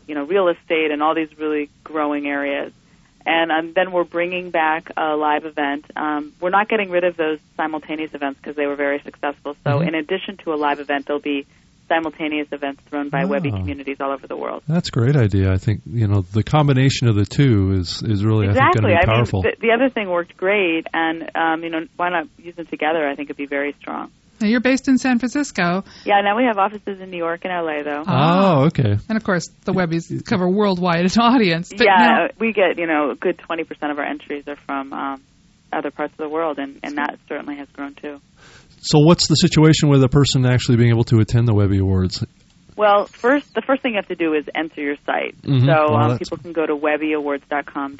real estate and all these really growing areas. And then we're bringing back a live event. We're not getting rid of those simultaneous events because they were very successful. So in addition to a live event, there'll be simultaneous events thrown by Webby communities all over the world. That's a great idea. I think, the combination of the two is really, exactly. I think, going to be powerful. I mean, the other thing worked great, and, why not use them together? I think it'd be very strong. Now, you're based in San Francisco. Yeah, now we have offices in New York and L.A., though. Oh, okay. And, of course, the Webbies cover worldwide audience. But we get, a good 20% of our entries are from other parts of the world, and that certainly has grown, too. So what's the situation with a person actually being able to attend the Webby Awards? Well, the first thing you have to do is enter your site. Mm-hmm. So people can go to webbyawards.com,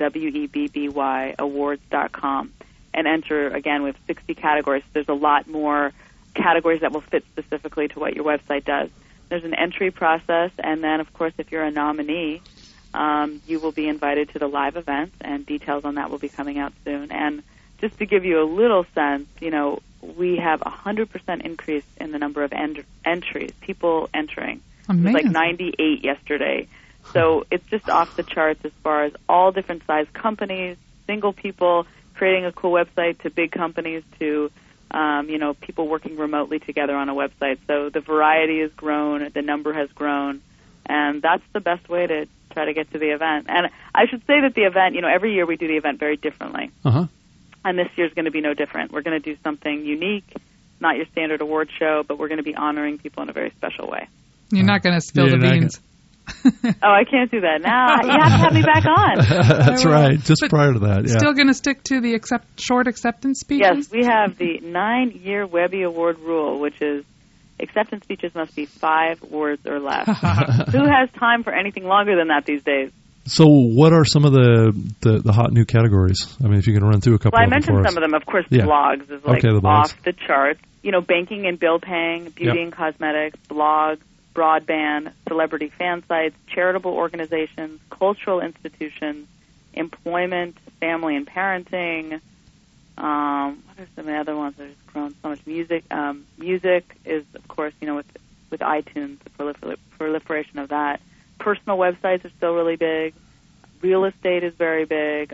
WEBBY awards.com, and enter, again, we have 60 categories. There's a lot more categories that will fit specifically to what your website does. There's an entry process, and then, of course, if you're a nominee, you will be invited to the live event, and details on that will be coming out soon. And just to give you a little sense, we have 100% increase in the number of entries, people entering. Amazing. It was like 98 yesterday. So it's just off the charts as far as all different size companies, single people creating a cool website, to big companies, to people working remotely together on a website. So the variety has grown, the number has grown, and that's the best way to try to get to the event. And I should say that the event, every year we do the event very differently. Uh-huh. And this year's going to be no different. We're going to do something unique, not your standard award show, but we're going to be honoring people in a very special way. You're not going to spill the beans. Oh, I can't do that now. You have to have me back on. That's right. Just But prior to that, yeah. Still going to stick to the short acceptance speeches? Yes, we have the 9-year Webby Award rule, which is acceptance speeches must be 5 words or less. Who has time for anything longer than that these days? So what are some of the hot new categories? I mean, if you can run through a couple Well, of them I mentioned for us. some of them. Of course, Yeah. blogs is Okay, the blogs. off the charts. Banking and bill paying, beauty and cosmetics, blogs, broadband, celebrity fan sites, charitable organizations, cultural institutions, employment, family and parenting. What are some of the other ones that have grown so much? Music. Music is, of course, with iTunes, the proliferation of that. Personal websites are still really big. Real estate is very big.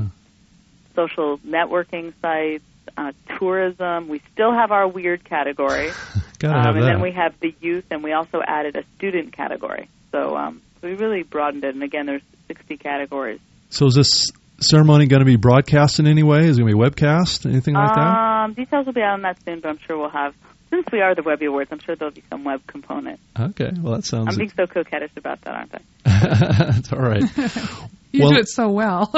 Social networking sites, tourism. We still have our weird category. Gotta have and that. then we have the youth, and we also added a student category. So we really broadened it. And again, there's 60 categories. So is this ceremony going to be broadcast in any way? Is it going to be webcast? Anything like that? Details will be out on that soon, but I'm sure we'll have. Since we are the Webby Awards, I'm sure there'll be some web component. Okay, well that sounds. I'm being so coquettish about that, aren't I? That's all right. You do it so well.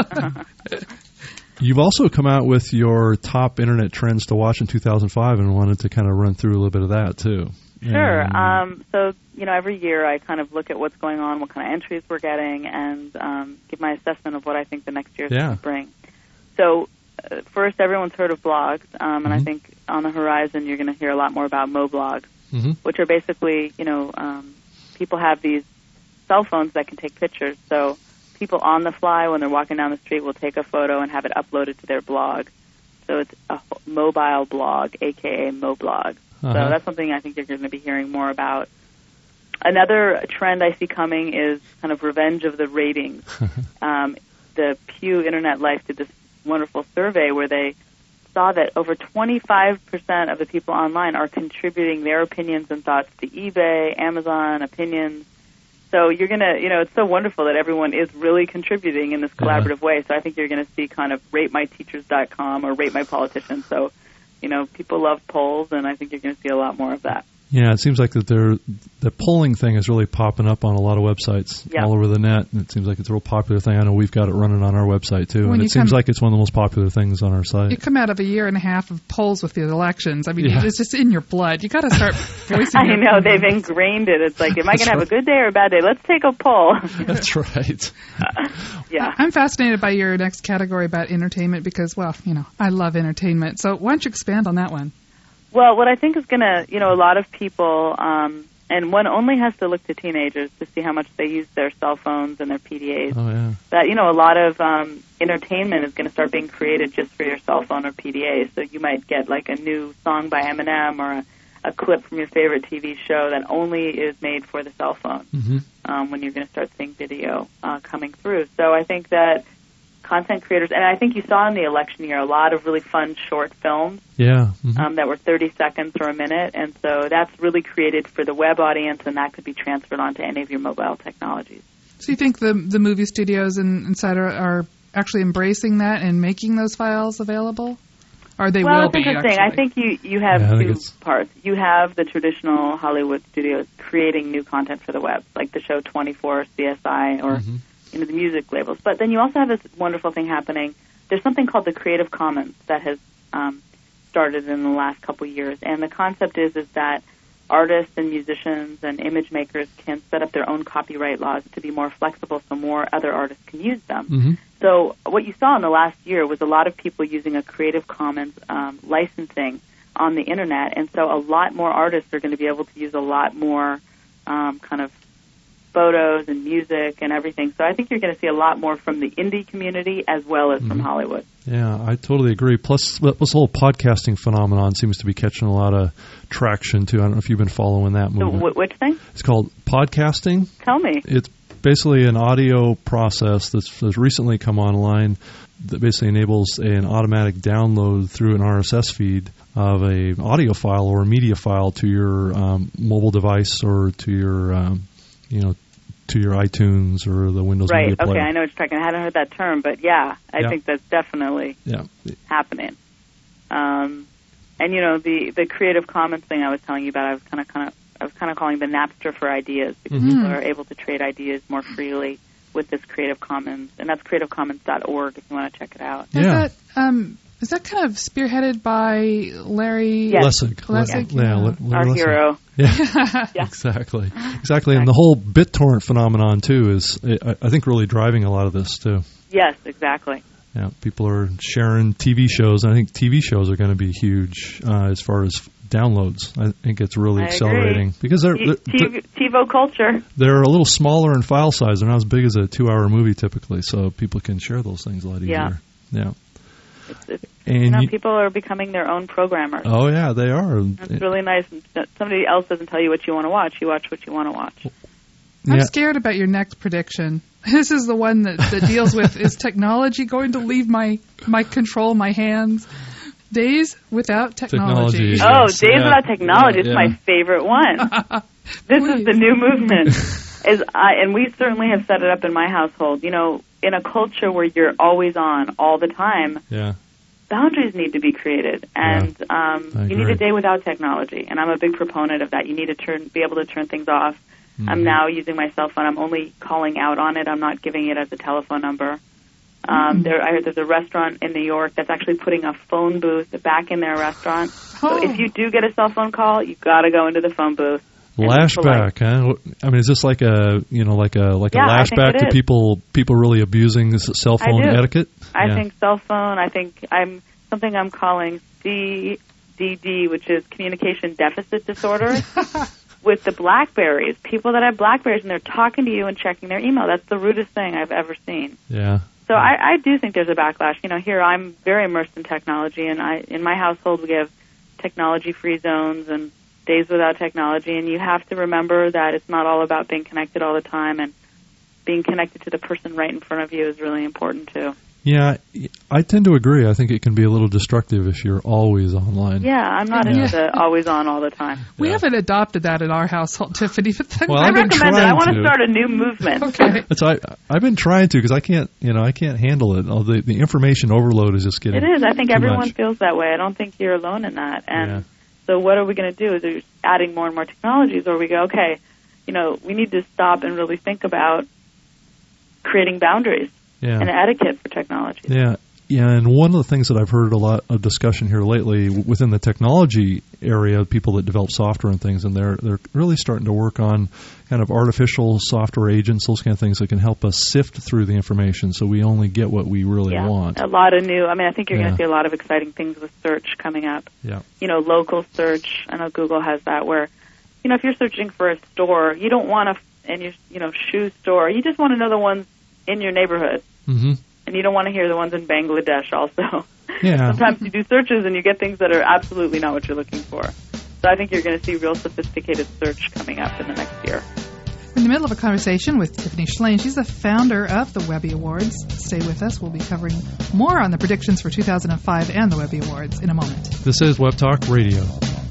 You've also come out with your top internet trends to watch in 2005 and wanted to kind of run through a little bit of that, too. Sure. So, every year I kind of look at what's going on, what kind of entries we're getting, and give my assessment of what I think the next year is going to bring. So, first, everyone's heard of blogs, and I think on the horizon you're going to hear a lot more about moblogs, which are basically, people have these cell phones that can take pictures. So people on the fly, when they're walking down the street, will take a photo and have it uploaded to their blog. So it's a mobile blog, a.k.a. moblog. So that's something I think you're going to be hearing more about. Another trend I see coming is kind of revenge of the ratings. The Pew Internet Life did this wonderful survey where they saw that over 25% of the people online are contributing their opinions and thoughts to eBay, Amazon, opinions. So you're going to, it's so wonderful that everyone is really contributing in this collaborative way. So I think you're going to see kind of ratemyteachers.com or ratemypoliticians. So, people love polls, and I think you're going to see a lot more of that. Yeah, it seems like that the polling thing is really popping up on a lot of websites all over the net, and it seems like it's a real popular thing. I know we've got it running on our website, too, and it seems like it's one of the most popular things on our site. You come out of a year and a half of polls with the elections. I mean, it's just in your blood. You got to start voicing I know, they've ingrained it. It's like, am I going to have a good day or a bad day? Let's take a poll. That's right. I'm fascinated by your next category about entertainment because, I love entertainment. So why don't you expand on that one? Well, what I think is going to, a lot of people, and one only has to look to teenagers to see how much they use their cell phones and their PDAs. Oh, yeah. That, a lot of entertainment is going to start being created just for your cell phone or PDA. So you might get like a new song by Eminem or a clip from your favorite TV show that only is made for the cell phone when you're going to start seeing video coming through. So I think that content creators, and I think you saw in the election year a lot of really fun short films that were 30 seconds or a minute, and so that's really created for the web audience, and that could be transferred onto any of your mobile technologies. So you think the movie studios and cetera are actually embracing that and making those files available? Or they will it's be, interesting. actually? I think you have two parts. You have the traditional Hollywood studios creating new content for the web, like the show 24, CSI, or the music labels. But then you also have this wonderful thing happening. There's something called the Creative Commons that has started in the last couple of years, and the concept is that artists and musicians and image makers can set up their own copyright laws to be more flexible so more other artists can use them. So what you saw in the last year was a lot of people using a Creative Commons licensing on the Internet, and so a lot more artists are going to be able to use a lot more kind of photos and music and everything. So I think you're going to see a lot more from the indie community as well as from Hollywood. Yeah, I totally agree. Plus, this whole podcasting phenomenon seems to be catching a lot of traction, too. I don't know if you've been following that movement. So which thing? It's called podcasting. Tell me. It's basically an audio process that's recently come online that basically enables an automatic download through an RSS feed of an audio file or a media file to your mobile device or to your to your iTunes or the Windows Media Player. Right, okay, I know what you're talking. I hadn't heard that term, but I think that's definitely happening. And the Creative Commons thing I was telling you about, I was kind of calling the Napster for ideas, because people are able to trade ideas more freely with this Creative Commons, and that's creativecommons.org if you want to check it out. Is that kind of spearheaded by Larry Lessig? Our hero. Yeah, exactly. And the whole BitTorrent phenomenon, too, is, I think, really driving a lot of this, too. Yes, exactly. Yeah, people are sharing TV shows, and I think TV shows are going to be huge as far as downloads. I think it's really accelerating. Because they're TiVo culture. They're a little smaller in file size. They're not as big as a 2-hour movie, typically, so people can share those things a lot easier. Yeah. And people are becoming their own programmers. Oh, yeah, they are. It's really nice. Somebody else doesn't tell you what you want to watch. You watch what you want to watch. I'm scared about your next prediction. This is the one that deals with, is technology going to leave my control, my hands? Days without technology. Days without technology is my favorite one. This is the new movement. And we certainly have set it up in my household. In a culture where you're always on all the time, boundaries need to be created, and you need a day without technology. And I'm a big proponent of that. You need to be able to turn things off. I'm now using my cell phone. I'm only calling out on it. I'm not giving it as a telephone number. I heard there's a restaurant in New York that's actually putting a phone booth back in their restaurant. So if you do get a cell phone call, you've got to go into the phone booth. Lashback, huh? I mean, is this like a lashback to people really abusing this cell phone etiquette? I think cell phone. I think I'm calling CDD, which is communication deficit disorder, with the BlackBerries. People that have BlackBerries and they're talking to you and checking their email. That's the rudest thing I've ever seen. Yeah. So I do think there's a backlash. Here I'm very immersed in technology, and in my household we have technology-free zones and days without technology, and you have to remember that it's not all about being connected all the time, and being connected to the person right in front of you is really important too. Yeah, I tend to agree. I think it can be a little destructive if you're always online. Yeah, I'm not into always on all the time. We haven't adopted that in our household, Tiffany. But I recommend it. I want to start a new movement. Okay. I've been trying to, because I can't handle it. The information overload is just getting. It is. I think everyone feels that way. I don't think you're alone in that. And so, what are we going to do? Is there adding more and more technologies, or we go, okay, we need to stop and really think about creating boundaries. And etiquette for technology. Yeah, and one of the things that I've heard a lot of discussion here lately within the technology area, people that develop software and things, and they're really starting to work on kind of artificial software agents, those kind of things that can help us sift through the information so we only get what we really want. A lot of new. I think you're going to see a lot of exciting things with search coming up. Yeah. Local search. I know Google has that where, if you're searching for a store, you don't want shoe store. You just want to know the ones in your neighborhood. Mm-hmm. And you don't want to hear the ones in Bangladesh also. Yeah. Sometimes you do searches and you get things that are absolutely not what you're looking for. So I think you're going to see real sophisticated search coming up in the next year. We're in the middle of a conversation with Tiffany Shlain. She's the founder of the Webby Awards. Stay with us. We'll be covering more on the predictions for 2005 and the Webby Awards in a moment. This is Web Talk Radio.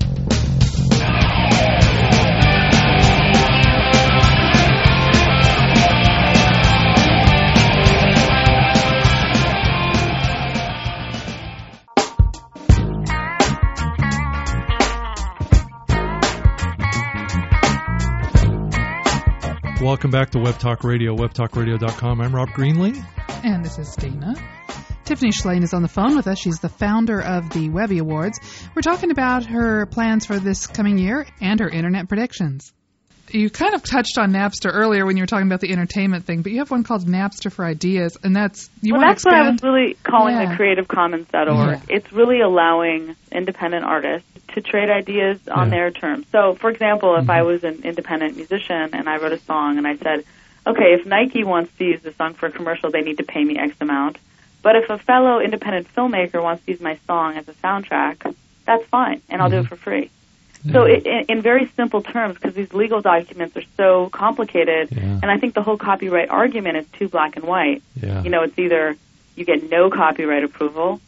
Welcome back to Web Talk Radio, webtalkradio.com. I'm Rob Greenlee. And this is Dana. Tiffany Shlain is on the phone with us. She's the founder of the Webby Awards. We're talking about her plans for this coming year and her internet predictions. You kind of touched on Napster earlier when you were talking about the entertainment thing, but you have one called Napster for Ideas, and that's... That's what I was really calling the CreativeCommons.org. Yeah. It's really allowing independent artists to trade ideas on their terms. So, for example, if I was an independent musician and I wrote a song and I said, okay, if Nike wants to use this song for a commercial, they need to pay me X amount. But if a fellow independent filmmaker wants to use my song as a soundtrack, that's fine, and I'll do it for free. Yeah. So in very simple terms, because these legal documents are so complicated, and I think the whole copyright argument is too black and white. Yeah. You know, it's either you get no copyright approval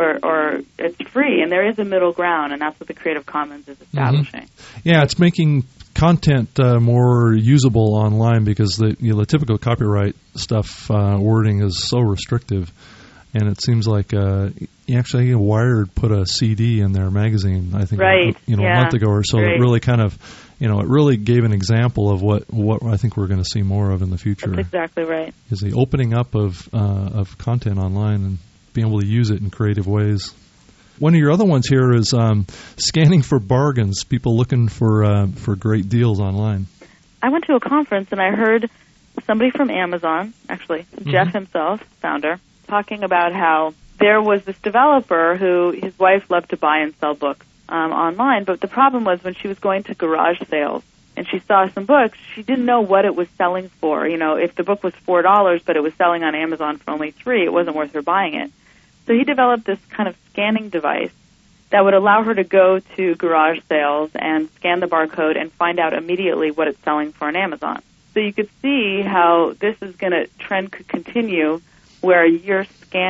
or it's free, and there is a middle ground, and that's what the Creative Commons is establishing. Yeah, it's making content more usable online because the typical copyright stuff wording is so restrictive. And it seems like actually Wired put a CD in their magazine, I think, a month ago or so. It really kind of, it really gave an example of what I think we're going to see more of in the future. That's exactly right. Is the opening up of content online and being able to use it in creative ways. One of your other ones here is scanning for bargains. People looking for great deals online. I went to a conference and I heard somebody from Amazon, actually Jeff himself, founder, talking about how there was this developer who his wife loved to buy and sell books online, but the problem was when she was going to garage sales and she saw some books, she didn't know what it was selling for. You know, if the book was $4 but it was selling on Amazon for only $3, it wasn't worth her buying it. So he developed this kind of scanning device that would allow her to go to garage sales and scan the barcode and find out immediately what it's selling for on Amazon. So you could see how this trend could continue, where you're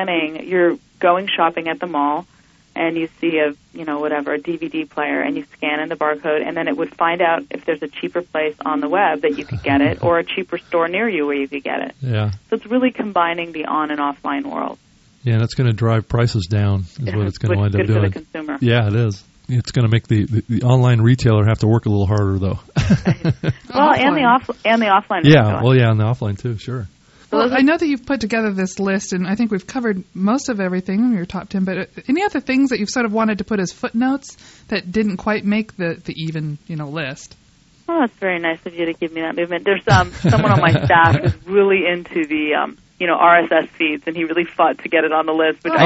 going shopping at the mall, and you see a DVD player, and you scan in the barcode, and then it would find out if there's a cheaper place on the web that you could get it, or a cheaper store near you where you could get it. Yeah. So it's really combining the on and offline world. Yeah, and it's going to drive prices down, is what it's going to wind up doing. For the consumer. Yeah, it is. It's going to make the online retailer have to work a little harder, though. Well, and the offline. Yeah, well, yeah, and the offline too, sure. Well, I know that you've put together this list, and I think we've covered most of everything in your top 10, but any other things that you've sort of wanted to put as footnotes that didn't quite make the even, list? Oh, that's very nice of you to give me that movement. There's someone on my staff who's really into the RSS feeds, and he really fought to get it on the list. Which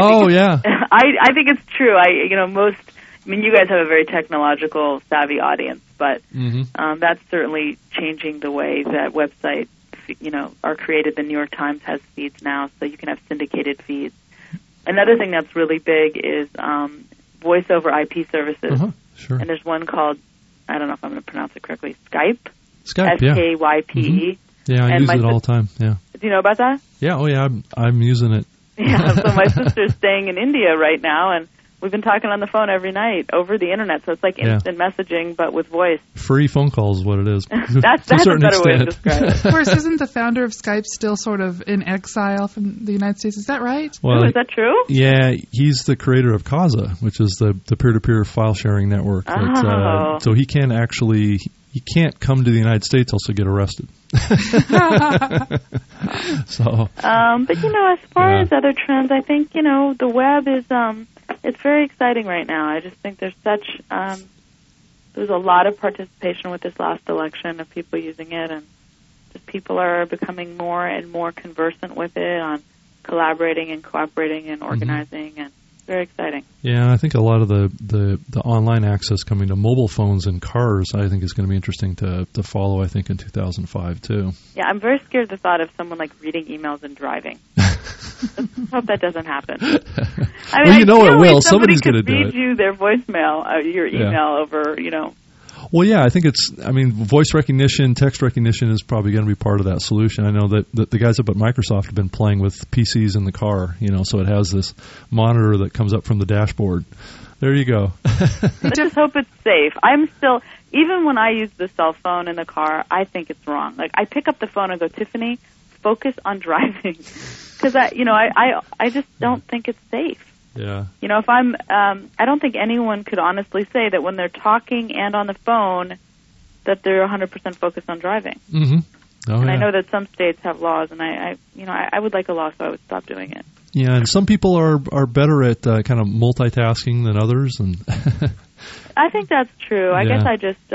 I think it's true. You guys have a very technological savvy audience, but that's certainly changing the way that websites are created. The New York Times has feeds now, so you can have syndicated feeds. Another thing that's really big is voice over IP services. Sure. And there's one called, I don't know if I'm going to pronounce it correctly, Skype. Skype, Yeah, I use it all the time, yeah. Do you know about that? Yeah, I'm using it. Yeah, so my sister's staying in India right now, and we've been talking on the phone every night over the internet, so it's like instant messaging, but with voice. Free phone calls is what it is. That's a better way to describe it. Of course, isn't the founder of Skype still sort of in exile from the United States? Is that right? Well, is that true? Yeah, he's the creator of Kazaa, which is the peer-to-peer file sharing network. So he can't come to the United States also get arrested. So. But as far as other trends, I think the web is it's very exciting right now. I just think there's a lot of participation with this last election of people using it, and just people are becoming more and more conversant with it on collaborating and cooperating and organizing, and very exciting. Yeah, I think a lot of the online access coming to mobile phones and cars, I think, is going to be interesting to follow, I think, in 2005, too. Yeah, I'm very scared of the thought of someone, reading emails and driving. Let's hope that doesn't happen. I mean, Well, you know it will. Somebody Somebody's going to do read it. you their voicemail, your email over, Well, yeah, I think voice recognition, text recognition is probably going to be part of that solution. I know that the guys up at Microsoft have been playing with PCs in the car, so it has this monitor that comes up from the dashboard. There you go. I just hope it's safe. I'm still, even when I use the cell phone in the car, I think it's wrong. Like, I pick up the phone and go, Tiffany, focus on driving. Because, I just don't think it's safe. Yeah. If I don't think anyone could honestly say that when they're talking and on the phone that they're 100% focused on driving. Mm-hmm. Oh, and yeah. I know that some states have laws, and I would like a law so I would stop doing it. Yeah, and some people are better at kind of multitasking than others, and I think that's true. I Yeah. guess I just,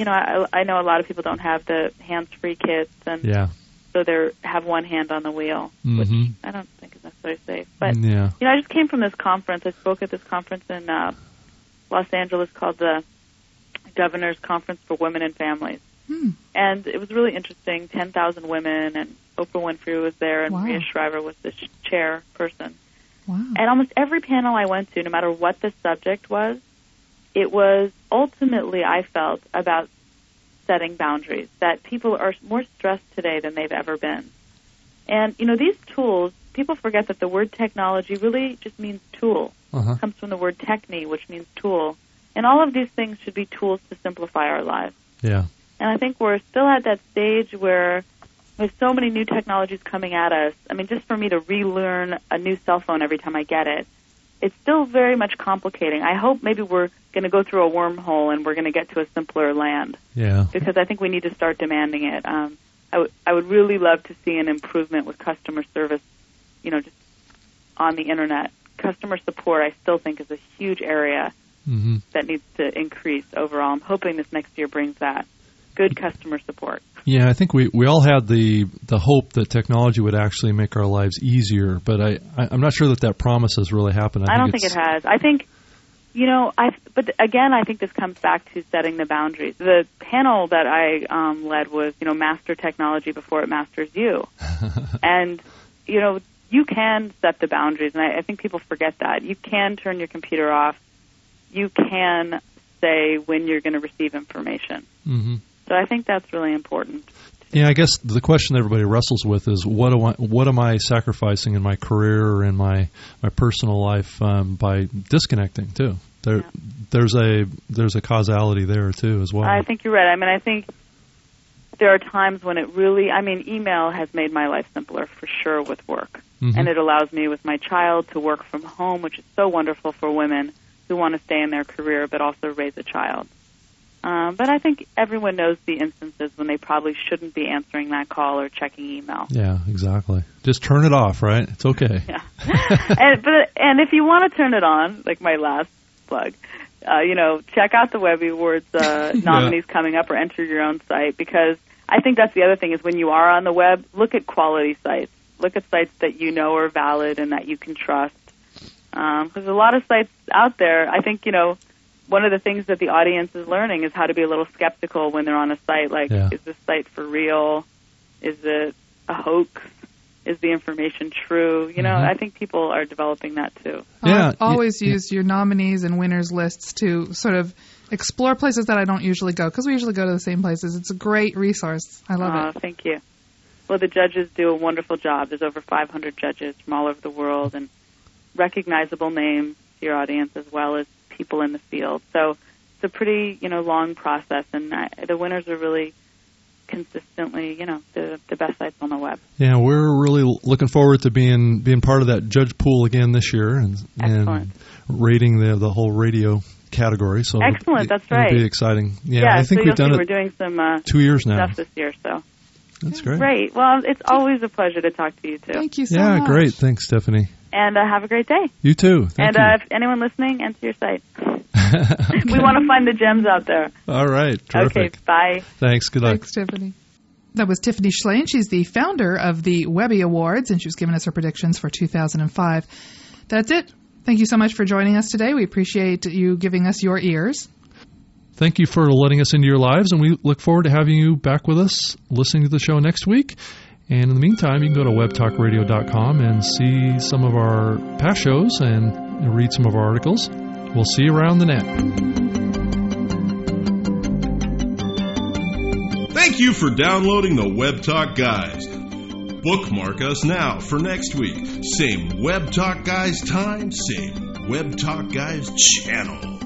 I know a lot of people don't have the hands-free kits, and yeah. so they have one hand on the wheel, which I don't think is necessarily safe. But Yeah. I just came from this conference. I spoke at this conference in Los Angeles called the Governor's Conference for Women and Families. And it was really interesting. 10,000 women, and Oprah Winfrey was there, and Wow. Maria Shriver was the chairperson. Wow. And almost every panel I went to, no matter what the subject was, it was ultimately, I felt, about setting boundaries, that people are more stressed today than they've ever been. And, these tools, people forget that the word technology really just means tool. Uh-huh. It comes from the word techne, which means tool. And all of these things should be tools to simplify our lives. Yeah. And I think we're still at that stage where with so many new technologies coming at us, I mean, just for me to relearn a new cell phone every time I get it, it's still very much complicating. I hope maybe we're going to go through a wormhole and we're going to get to a simpler land. Yeah. Because I think we need to start demanding it. I would really love to see an improvement with customer service, just on the Internet. Customer support, I still think, is a huge area that needs to increase overall. I'm hoping this next year brings that. Good customer support. Yeah, I think we all had the hope that technology would actually make our lives easier, but I'm not sure that promise has really happened. I don't think it has. I think, but again, I think this comes back to setting the boundaries. The panel that I led was, master technology before it masters you. And, you can set the boundaries, and I think people forget that. You can turn your computer off. You can say when you're going to receive information. Mm-hmm. So I think that's really important. Yeah, I guess the question everybody wrestles with is what am I sacrificing in my career or in my personal life by disconnecting too? There's a causality there too as well. I think you're right. I mean, I think there are times when it really, email has made my life simpler for sure with work. And it allows me with my child to work from home, which is so wonderful for women who want to stay in their career but also raise a child. But I think everyone knows the instances when they probably shouldn't be answering that call or checking email. Yeah, exactly. Just turn it off, right? It's okay. Yeah. and if you want to turn it on, like my last plug, check out the Webby Awards nominees coming up, or enter your own site, because I think that's the other thing is when you are on the web, look at quality sites. Look at sites that you know are valid and that you can trust. Because a lot of sites out there, I think, one of the things that the audience is learning is how to be a little skeptical when they're on a site. Like, is this site for real? Is it a hoax? Is the information true? I think people are developing that too. Yeah, always use your nominees and winners lists to sort of explore places that I don't usually go, because we usually go to the same places. It's a great resource. I love it. Thank you. Well, the judges do a wonderful job. There's over 500 judges from all over the world, and recognizable names to your audience as well as people in the field. So it's a pretty, long process, and the winners are really consistently, the best sites on the web. Yeah, we're really looking forward to being part of that judge pool again this year and rating the whole radio category. So excellent, that's right. It'll be exciting. Yeah, I think so we've done it. We're doing some 2 years now. Stuff this year, so that's great. Great. Well, it's always a pleasure to talk to you too. Thank you so much. Yeah, great. Thanks, Stephanie. And have a great day. You too. Thank you. If anyone listening, enter your site. We want to find the gems out there. All right. Terrific. Okay, bye. Thanks. Good luck. Thanks, Tiffany. That was Tiffany Shlain. She's the founder of the Webby Awards, and she was giving us her predictions for 2005. That's it. Thank you so much for joining us today. We appreciate you giving us your ears. Thank you for letting us into your lives, and we look forward to having you back with us listening to the show next week. And in the meantime, you can go to webtalkradio.com and see some of our past shows and read some of our articles. We'll see you around the net. Thank you for downloading the Web Talk Guys. Bookmark us now for next week. Same Web Talk Guys time, same Web Talk Guys channel.